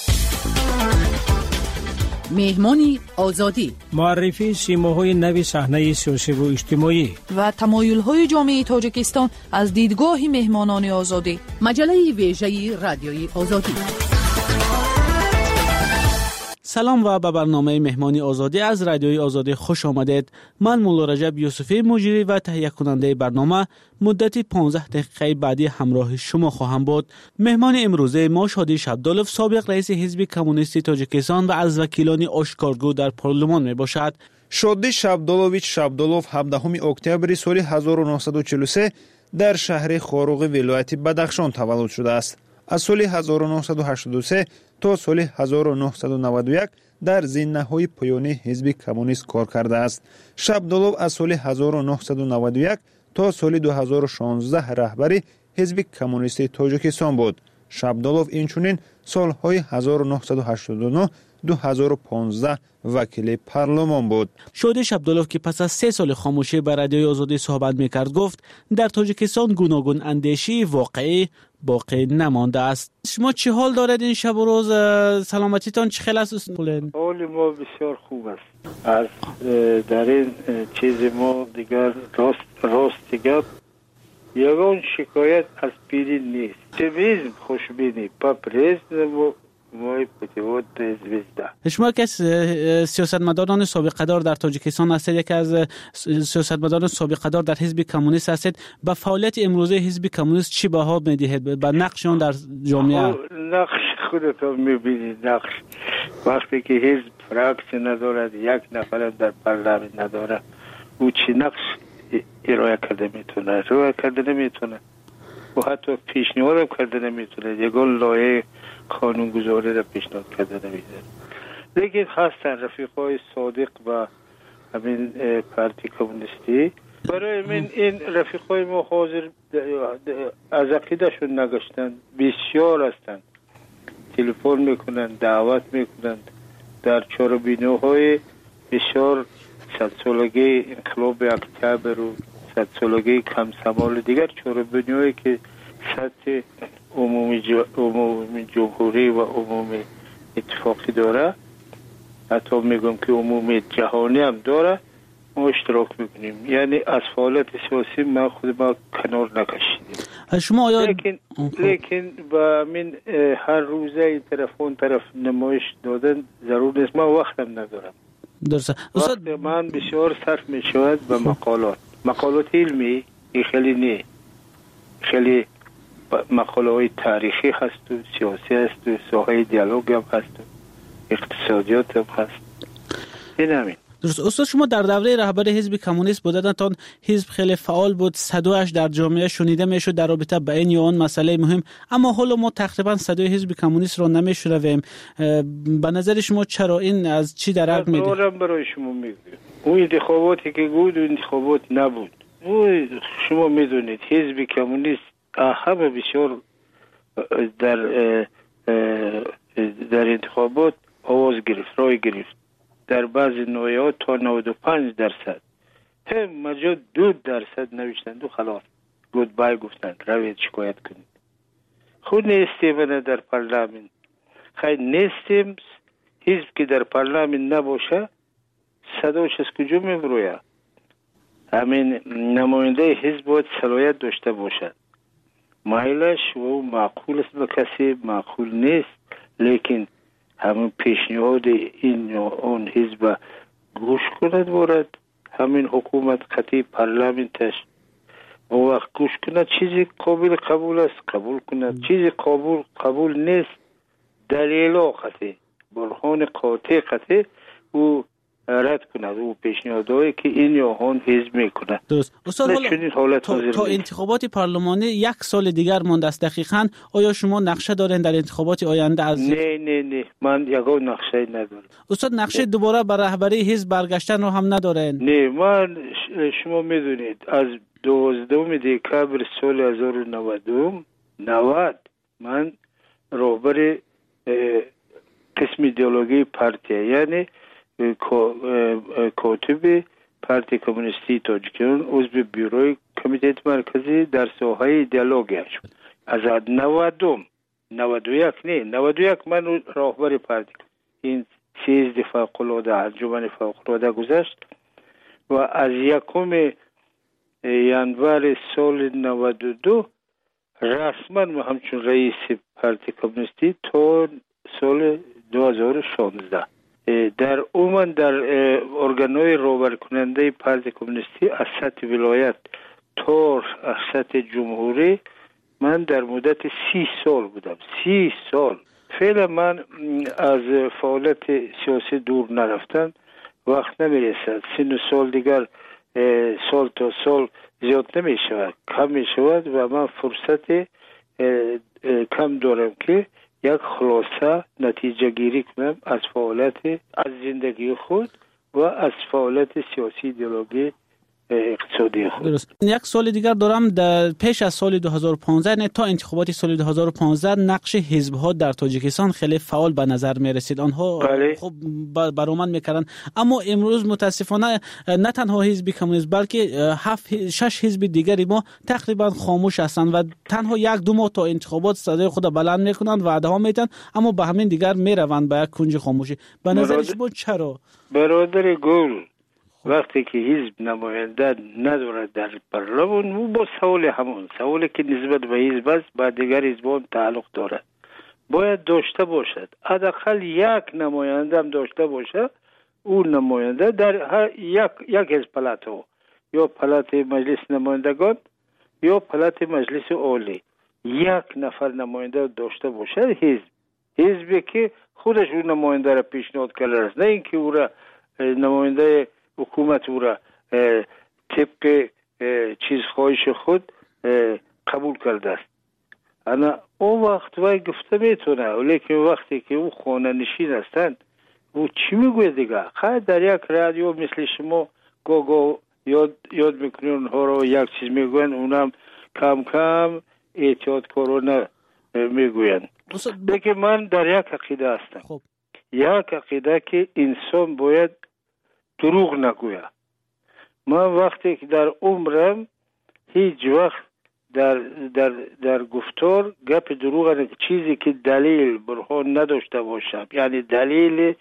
меҳмони озодӣ муаррифии симоҳои нави саҳнаи сиёсиву иҷтимоӣ ва тамоюлҳои ҷомеаи Тоҷикистон аз дидгоҳи меҳмонони озодӣ. маҷалаи вежаи Радиои Озодӣ. салом ва ба барномаи меҳмони озодӣ аз Радиои Озодӣ хуш омадед. ман Мулло Раҷаб Юсуфӣ, муҷрӣ ва таҳиякунандаи барнома, муддати 15 дақиқаи баъдӣ ҳамроҳи шумо хоҳам буд. меҳмони имрӯзаи мо Шодӣ Шабдолов, собиқ раиси ҳизби коммунисти Тоҷикистон ва аз вакилони ошкоргӯ дар парлумон мебошад. Шодӣ Шабдолович Шабдолов 17 октябри соли 1943 дар шаҳри Хоруғи вилояти Бадахшон таваллуд шудааст. аз соли 1983 то соли 1991 дар зиннаҳои поёнии ҳизби коммунист кор кардааст. Шабдолов аз соли 1991 то соли 2016 раҳбари ҳизби коммунистии Тоҷикистон буд. Шабдолов инчунин солҳои 1989-2015 вакили парлумон буд. Шодӣ Шабдолов ки пас аз 3 соли хомӯшӣ ба Радиои Озодӣ суҳбат мекард, гуфт дар Тоҷикистон гуногун андешии воқеӣ боқӣ намондааст. шумо чӣ ҳол доред ин шабу рӯз? саломатитон чӣ хел аст? ҳоли мо бисёр хуб аст. аз дар ин чизи мо дигар рости гап ягон шикоят аз пирин нест. оптимизм, хушбинӣ по презному мой путевод звезда. шумо яке аз сиёсатмадорони собиқадор дар Тоҷикистон ҳастед, яке аз сиёсатмадорони собиқадор дар ҳизби коммунист ҳастед. ба фаъолияти имрӯзаи ҳизби коммунист чӣ баҳо медиҳед? ба нақши он дар ҷомеа? нақш худатон мебинед. нақш вақте ки ҳизб фраксия надорад, як нафарам дар парламент надорад, ӯ чӣ нақш ироя карда метавонад? ироя карда наметавонад. ӯ ҳатто пешниҳодам карда наметавонад. ягон лоиҳаи қонунгузориро пешниҳод карда намезанад. лекин ҳастанд рафиқҳои содиқ ба ҳамин партияи коммунистӣ برای من این رفیقای ما حاضر از عقیدهشون نگشتن، بسیار هستند، تلفن میکنن، دعوت میکنن در چهاربینوهای بسیار 100 سالگی انقلاب اکتبر و 100 سالگی کمسمال دیگر چهاربینوهایی که سطح عمومی جمهوری و عمومی اتفاقی داره، حتی میگم که عمومی جهانی هم داره، ما اشتراک میکنیم. یعنی از فعالیت سیاسی ما خود ما کنار نکشیدیم. شما آیا لیکن با من هر روزه این طرف اون طرف نمایش دادن ضرور نیست، من وقتم ندارم. درسته. وقت من بسیار صرف میشود به مقالات علمی، خیلی نه، خیلی مقاله های تاریخی هست و سیاسی هست و ساحه دیالوگ هم هست و اقتصادیات هم هست. این همین. درست. استاد شما در دوره رهبری حزب کمونیست بودن، تان حزب خیلی فعال بود، صدایش در جامعه شنیده میشد در رابطه با این یا آن مسئله مهم، اما حالا ما تقریبا صدای حزب کمونیست رو نمیشنویم. به نظر شما چرا این از چی درک میده؟ برای شما میگم اون انتخاباتی که بود انتخابات نبود. شما میدونید حزب کمونیست همه بسیار در انتخابات آواز گرفت، رای گرفت، در بعضی نوعات تا 95%، هم مجا 2% نوشتند و خلاص گودبای گفتند روید شکایت کنید. خود نیستیم در پارلمان، خیلی نیستیم. حزب که در پارلمان نباشه صداش از کجا میبروید؟ همین نماینده حزب باید صلاحیت داشته باشد، مایلش و معقول است به کسی معقول نیست، لیکن همین پیشنهاد این یا اون حزب گوش کند بارد، همین حکومت قطعی پارلمانتش و وقت گوش کند، چیزی قابل قبول است قبول کند، چیزی قبول نیست دلیل قطعی برهان قاطع قطعی او رد کند، او پیشنهادایی که این یا اون حزب میکنه. درست. استاد تا انتخابات پارلمانی 1 سال دیگر مانده است دقیقاً، آیا شما نقشه دارین در انتخابات آینده؟ از نه من یگان نقشه ندارم. استاد نقشه دوباره بر رهبری حزب برگشتن رو هم ندارین؟ نه، من شما میدونید از 12 دکتر سال 1990 من رهبر قسم ایدئولوژی پارتی، یعنی کاتب پارتی کمونیستی تاجیکستان، عضو بیروی کمیته مرکزی در ساحه ایدئولوژی شد. از 91 من راهبر پارتی، این 13 فوق‌العاده انجمن فوق‌العاده گذشت و از 1 ژانویه سال 92 رسما من همچون رئیس پارتی کمونیستی تا سال 2016 در عموما در ارگان‌های راهبر کننده پارتی کمونیستی از سطح ولایت تا از سطح جمهوری من در مدت 30 سال بودم. 30 سال. فعلا من از فعالیت سیاسی دور نرفتم، وقت نمیرسد. سن سال دیگر سال تا سال زیاد نمی شود، کم می شود و من فرصت کم دارم که یک خلاصه نتیجه گیری کنم از فعالیت از زندگی خود و از فعالیت سیاسی ایدئولوژی اقتصادی خود. درست. 1 سال دیگر دارم، پیش از سال 2015 نه تا انتخابات سال 2015 نقش حزب‌ها در تاجیکستان خیلی فعال به نظر می رسید. آنها خب برآمد میکردن، اما امروز متاسفانه نه تنها حزب کمونیست بلکه 6 حزب دیگری ما تقریبا خاموش هستند و تنها 1-2 ماه تا انتخابات صدای خود بلند میکنند، وعده ها میدن، اما به همین دیگر میروند به یک کنج خاموشی. به نظر شما چرا؟ برادر گل، وقتی که حزب نماینده ندارد در پارلمان، او با سوال همون سوالی که نسبت به حزب است با دیگر حزبان تعلق دارد، باید داشته باشد. حداقل 1 نماینده هم داشته باشه. او نماینده در هر یک از پلات‌ها، یا پلات مجلس نمایندگان یا پلات مجلس عالی، 1 نفر نماینده داشته باشه. حزبی که خودش اون نماینده را پیشنهاد کرده است، نه اینکه او را نماینده حکومت او را طبق چیز خواهش خود قبول کرده است. انا اون وقت وای گفته میتونه، ولیکن وقتی که او خانه نشین هستند او چی میگوید دیگه؟ خیلی در یک رادیو مثل شما گاگو یاد میکنی اونها رو یک چیز میگوین، اونم کم کم احتیاطکارانه میگوین. دیگه من در یک عقیده هستم. یک عقیده که انسان باید دروغ نگوید. من وقتی که در عمرم هیچ وقت در گفتار گپ دروغ، چیزی که دلیل برهان نداشته باشم، یعنی دلیل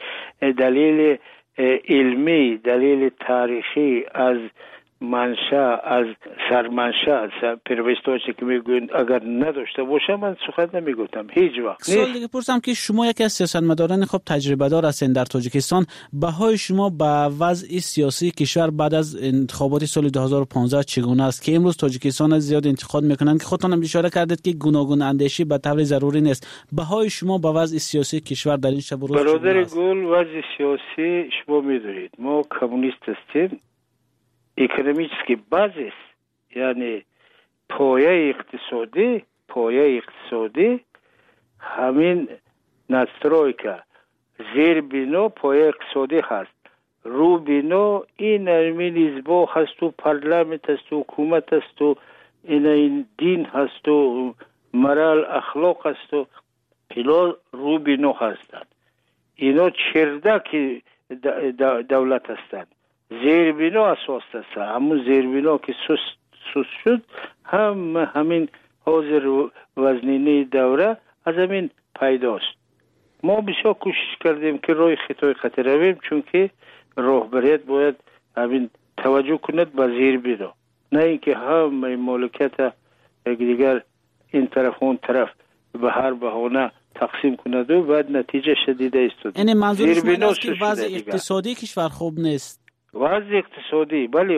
علمی، دلیل تاریخی از منشأ، از سرمنشأ، پیروستاشی که میگوین اگر نداشته باشم من سخن نمیگفتم هیچ وقت. سوال دیگه پرسم که شما یکی از سیاستمداران خب تجربه دار هستین در تاجیکستان، بهای شما به وضع سیاسی کشور بعد از انتخابات سال 2015 چگونه است که امروز تاجیکستان زیاد انتقاد میکنن که خودتون هم اشاره کردید که گوناگون اندیشی به طور ضروری نیست، بهای شما به وضع سیاسی کشور در این شب و روز برادر گل، وضع سیاسی شما میدونید ما کمونیست هستیم، اکونومیچسکی بازیس یعنی پایه اقتصادی همین نسترویکا، زیر بینو پایه اقتصادی هست، رو بینو این همین حزبا هست و پارلمانت هست و حکومت هست و این دین هست و مرال اخلاق هست و اینا رو بینو هستند، اینا چردک دولت هستند. زیربینا اساس است، همون زیربینا که سوس شد همین حاضر وزنینه دوره از همین پیداست. ما بسیار کوشش کردیم که روی خطای خطر رویم، چون که راهبریت باید همین توجه کند به زیربینا، نه اینکه همه مملکت دیگر این طرف اون طرف به هر بهانه تقسیم کند و بعد نتیجه شدیده است. یعنی منظور شما است که وضع اقتصادی کشور خوب نیست؟ وضع اقتصادی بله.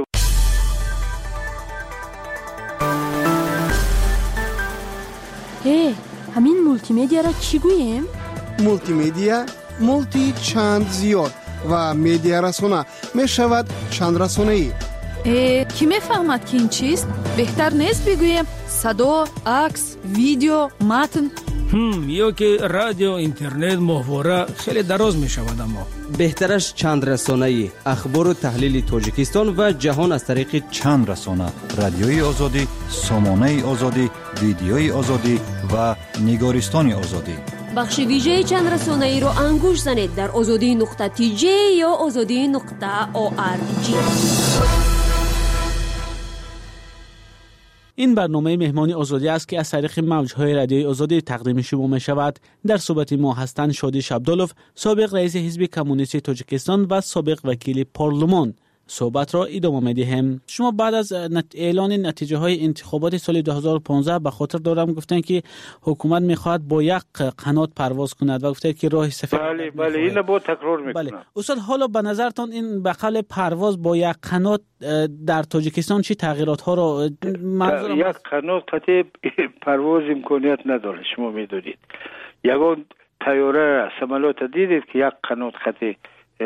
همین مولتی میدیا را چی گوییم؟ مولتی میدیا مولتی چند زیاد و میدیا رسانه می شود چند رسانه ای. کی میفهمد که این چیست؟ بهتر نیست بگویم صدا، عکس، ویدیو، متن؟ یا که رادیو، اینترنت، ماهواره خیلی دراز می شود. اما بهترش چند رسانه‌ای، اخبار و تحلیل تاجیکستان و جهان از طریق چند رسانه: رادیوی آزادی، سامانه آزادی، ویدیوی آزادی و نگارستان آزادی. بخش ویژه چند رسانه‌ای رو انگوش زنید در azadi.tj یا azadi.org. این برنامه مهمانی آزادی است که از طریق موج‌های رادیوی آزادی تقدیم شما می شود. در صحبت ما هستند شادی شبدالوف، سابق رئیس حزب کمونیست تاجیکستان و سابق وکیل پارلمان. صحبت را ادامه می‌دهیم. شما بعد از اعلان نتیجه های انتخابات سال 2015 به خاطر دارم گفتن که حکومت می‌خواهد با یک قنات پرواز کند و گفتن که راه سفید. بله اینو با تکرار می‌کنم. بله استاد، حالا به نظرتان این بقل پرواز با یک قنات در تاجیکستان چه تغییرات‌ها را یک قنات قطعی پرواز امکانیت نداره. شما می‌دونید یگان طیاره سمالات دیدید که یک قنات قطعی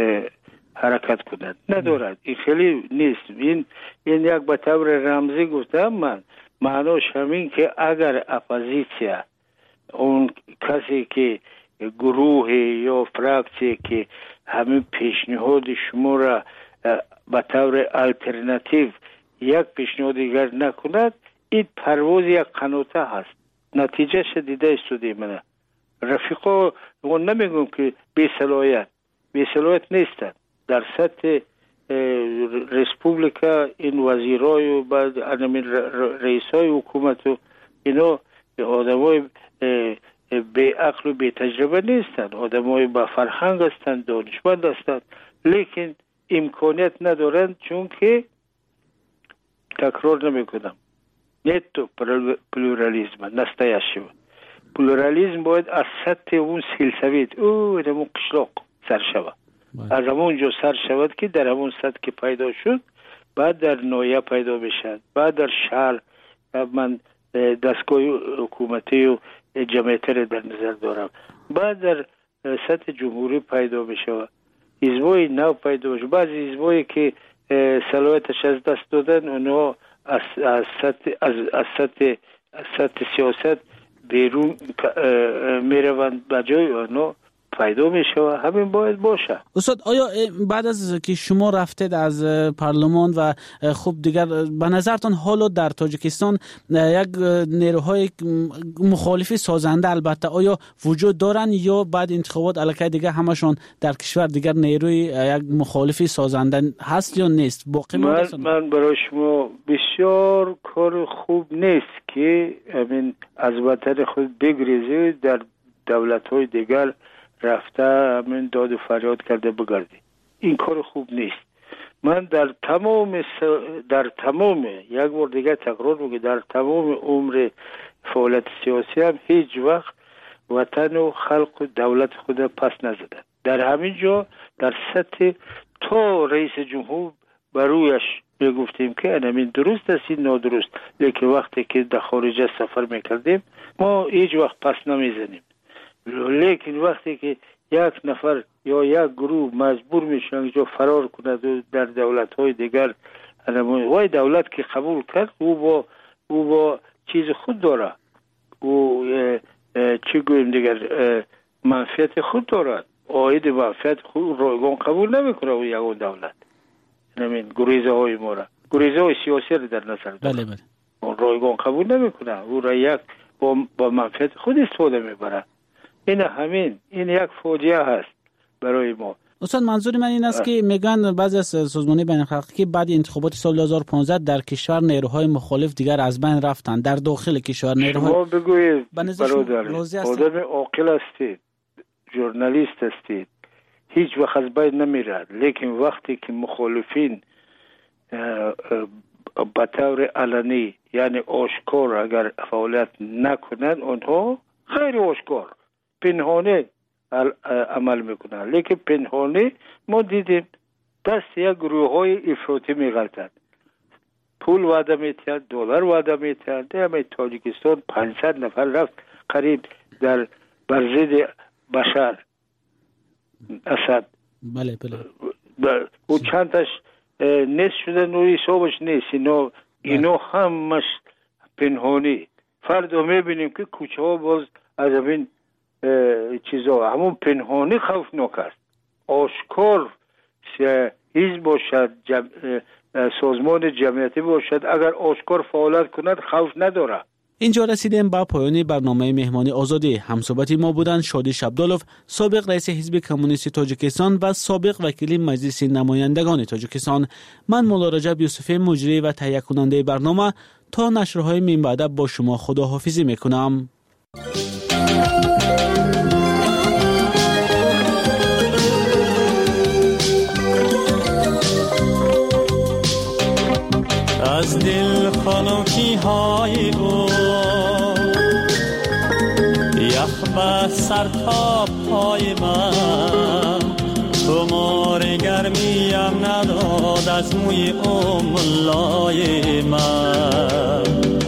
حرکت کند ندارد. این خیلی نیست. این یک به طور رمزی گفتم من، معناش همین که اگر اپوزیسیا، اون کسی که گروه یا فراکسی که همین پیشنهاد شما را به طور الटरनेटिव یک پیشنهاد دیگر نکند، این پرواز یک قناته هست. نتیجه شدیده استودی من رفیقا نمیگم که بی صلاحیت نیستند. در سطح ریسپوبلیکا این وزیرای و بعد رئیسای حکومت و اینا آدمای بی عقل و بی تجربه نیستند، آدمای با فرهنگ هستند، دانشمند هستند، لیکن امکانیت ندارند، چون که تکرار نمیکنم نتو پلورالیزم نستایشی. پلورالیزم باید از سطح اون سلسویت او در اون قشلاق سر شود، از همونجا سر شود که در همون سطح که پیدا شد بعد در نایه پیدا بشد، بعد در شهر من دستگاه حکومتی و جمعیت را در نظر دارم، بعد در سطح جمهوری پیدا بشود، حزبای نو پیدا بشود. بعضی حزبایی که صلاحیتش از دست دادن اونها از سطح سیاست بیرون میروند، بجای اونها پیدا میشه و همین باید باشه. استاد آیا بعد از که شما رفتید از پارلمان و خب دیگر به نظرتان حالا در تاجیکستان یک نیروهای مخالفی سازنده البته آیا وجود دارن یا بعد انتخابات الکی دیگه همشون در کشور دیگر نیروی یک مخالفی سازنده هست یا نیست؟ من برای شما بسیار کار خوب نیست که همین از وطن خود بگریزی در دولت‌های دیگر رفته همین داد و فریاد کرده بگردی. این کار خوب نیست. من در تمام یک بار دیگه تکرار میگم در تمام عمر فعالیت سیاسی هم هیچ وقت وطن و خلق و دولت خود پس نزدن. در همین جا در سطح تا رئیس جمهور برویش میگفتیم که همین درست است این نادرست، لیکن وقتی که در خارج سفر میکردیم ما هیچ وقت پس نمیزنیم. لیکن وقتی که یک نفر یا یک گروه مجبور میشن جو فرار کند و در دولت‌های دیگر وای دولت که قبول کرد او با چیز خود داره او چی گویم دیگر منفعت خود دارد آید منفعت خود رایگان قبول نمیکنه و یگان دولت همین گریزه های ما را گریزه های سیاسی را در نظر دارد. بله بله. رایگان قبول نمیکنه او را یک با منفعت خود استفاده میبره. این یک فاجعه هست برای ما. استاد منظور من این است که میگن بعضی از سازمان‌های بین‌المللی که بعد انتخابات سال 2015 در کشور نیروهای مخالف دیگر از بین رفتند در داخل کشور نیروهای شما بگویید برادر آدم عاقل هستید ژورنالیست هستید هیچ وقت از بین نمیرد، لیکن وقتی که مخالفین به طور علنی یعنی آشکار اگر فعالیت نکنند اونها خیلی آشکار پنهانه عمل میکنن، لیکن پنهانه ما دیدیم دست یک گروه های افراطی میغلطند پول وعده میتند دلار وعده میتند. در تاجیکستان 500 نفر رفت قریب در برزد بشار اسد بله بله و چندش نیست شده نوی حسابش نیست اینو همش پنهانی. فردا میبینیم که کوچه ها باز از این چیزا همون پنهانی خوفناک است. آشکار حزب باشد سازمان جمعیتی باشد اگر آشکار فعالیت کند خوف نداره. اینجا رسیدیم به پایان برنامه مهمانی آزادی. همصحبت ما بودند شادی شبدالوف سابق رئیس حزب کمونیست تاجیکستان و سابق وکیل مجلس نمایندگان تاجیکستان. من مولا رجب یوسفی مجری و تهیه کننده برنامه تا نشرهای من بعد با شما خداحافظی میکنم. از دل خنکی های او یخ به سر تا پای من خمار گرمیم نداد از موی املای من.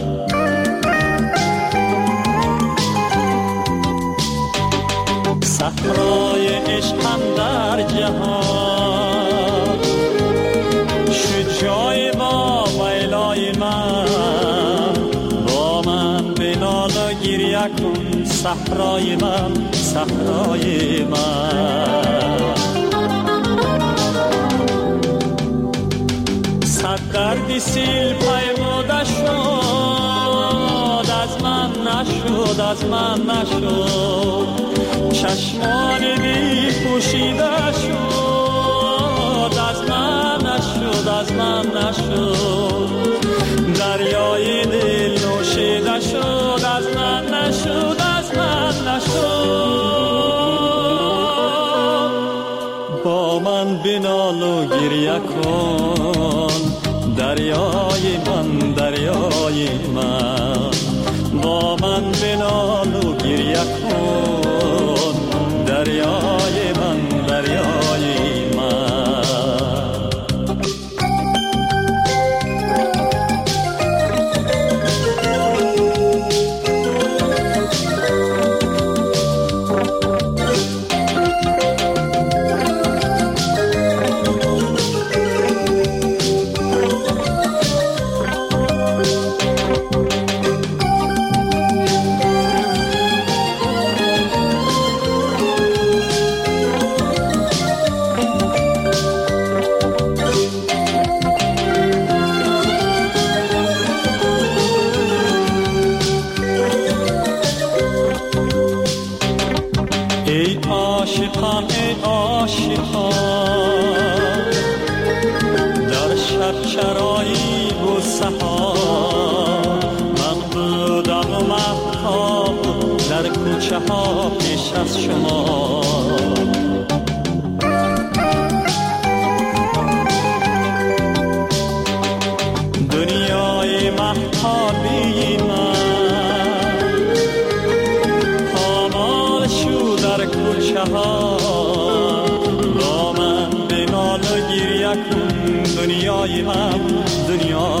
صحرای عشقم در جهان شد جای با ویلای من با من بنال و گریه کن صحرای من صحرای من. صد دردی سیل پیموده شد از من نشد چشمان بی پوشیده شد از من نشد دریای دل نوشیده شد از من نشد با من بنال و گریه کن دریای من با من بنال و گریه کن دریای من عاشقان ای عاشقان در شب چرایی و سحار من بودم و مهتاب در کوچه ها پیش از شما دنیای مهتابی من پامال شو در کوچه ها با من بنال و گریه کن دنیای من دنیا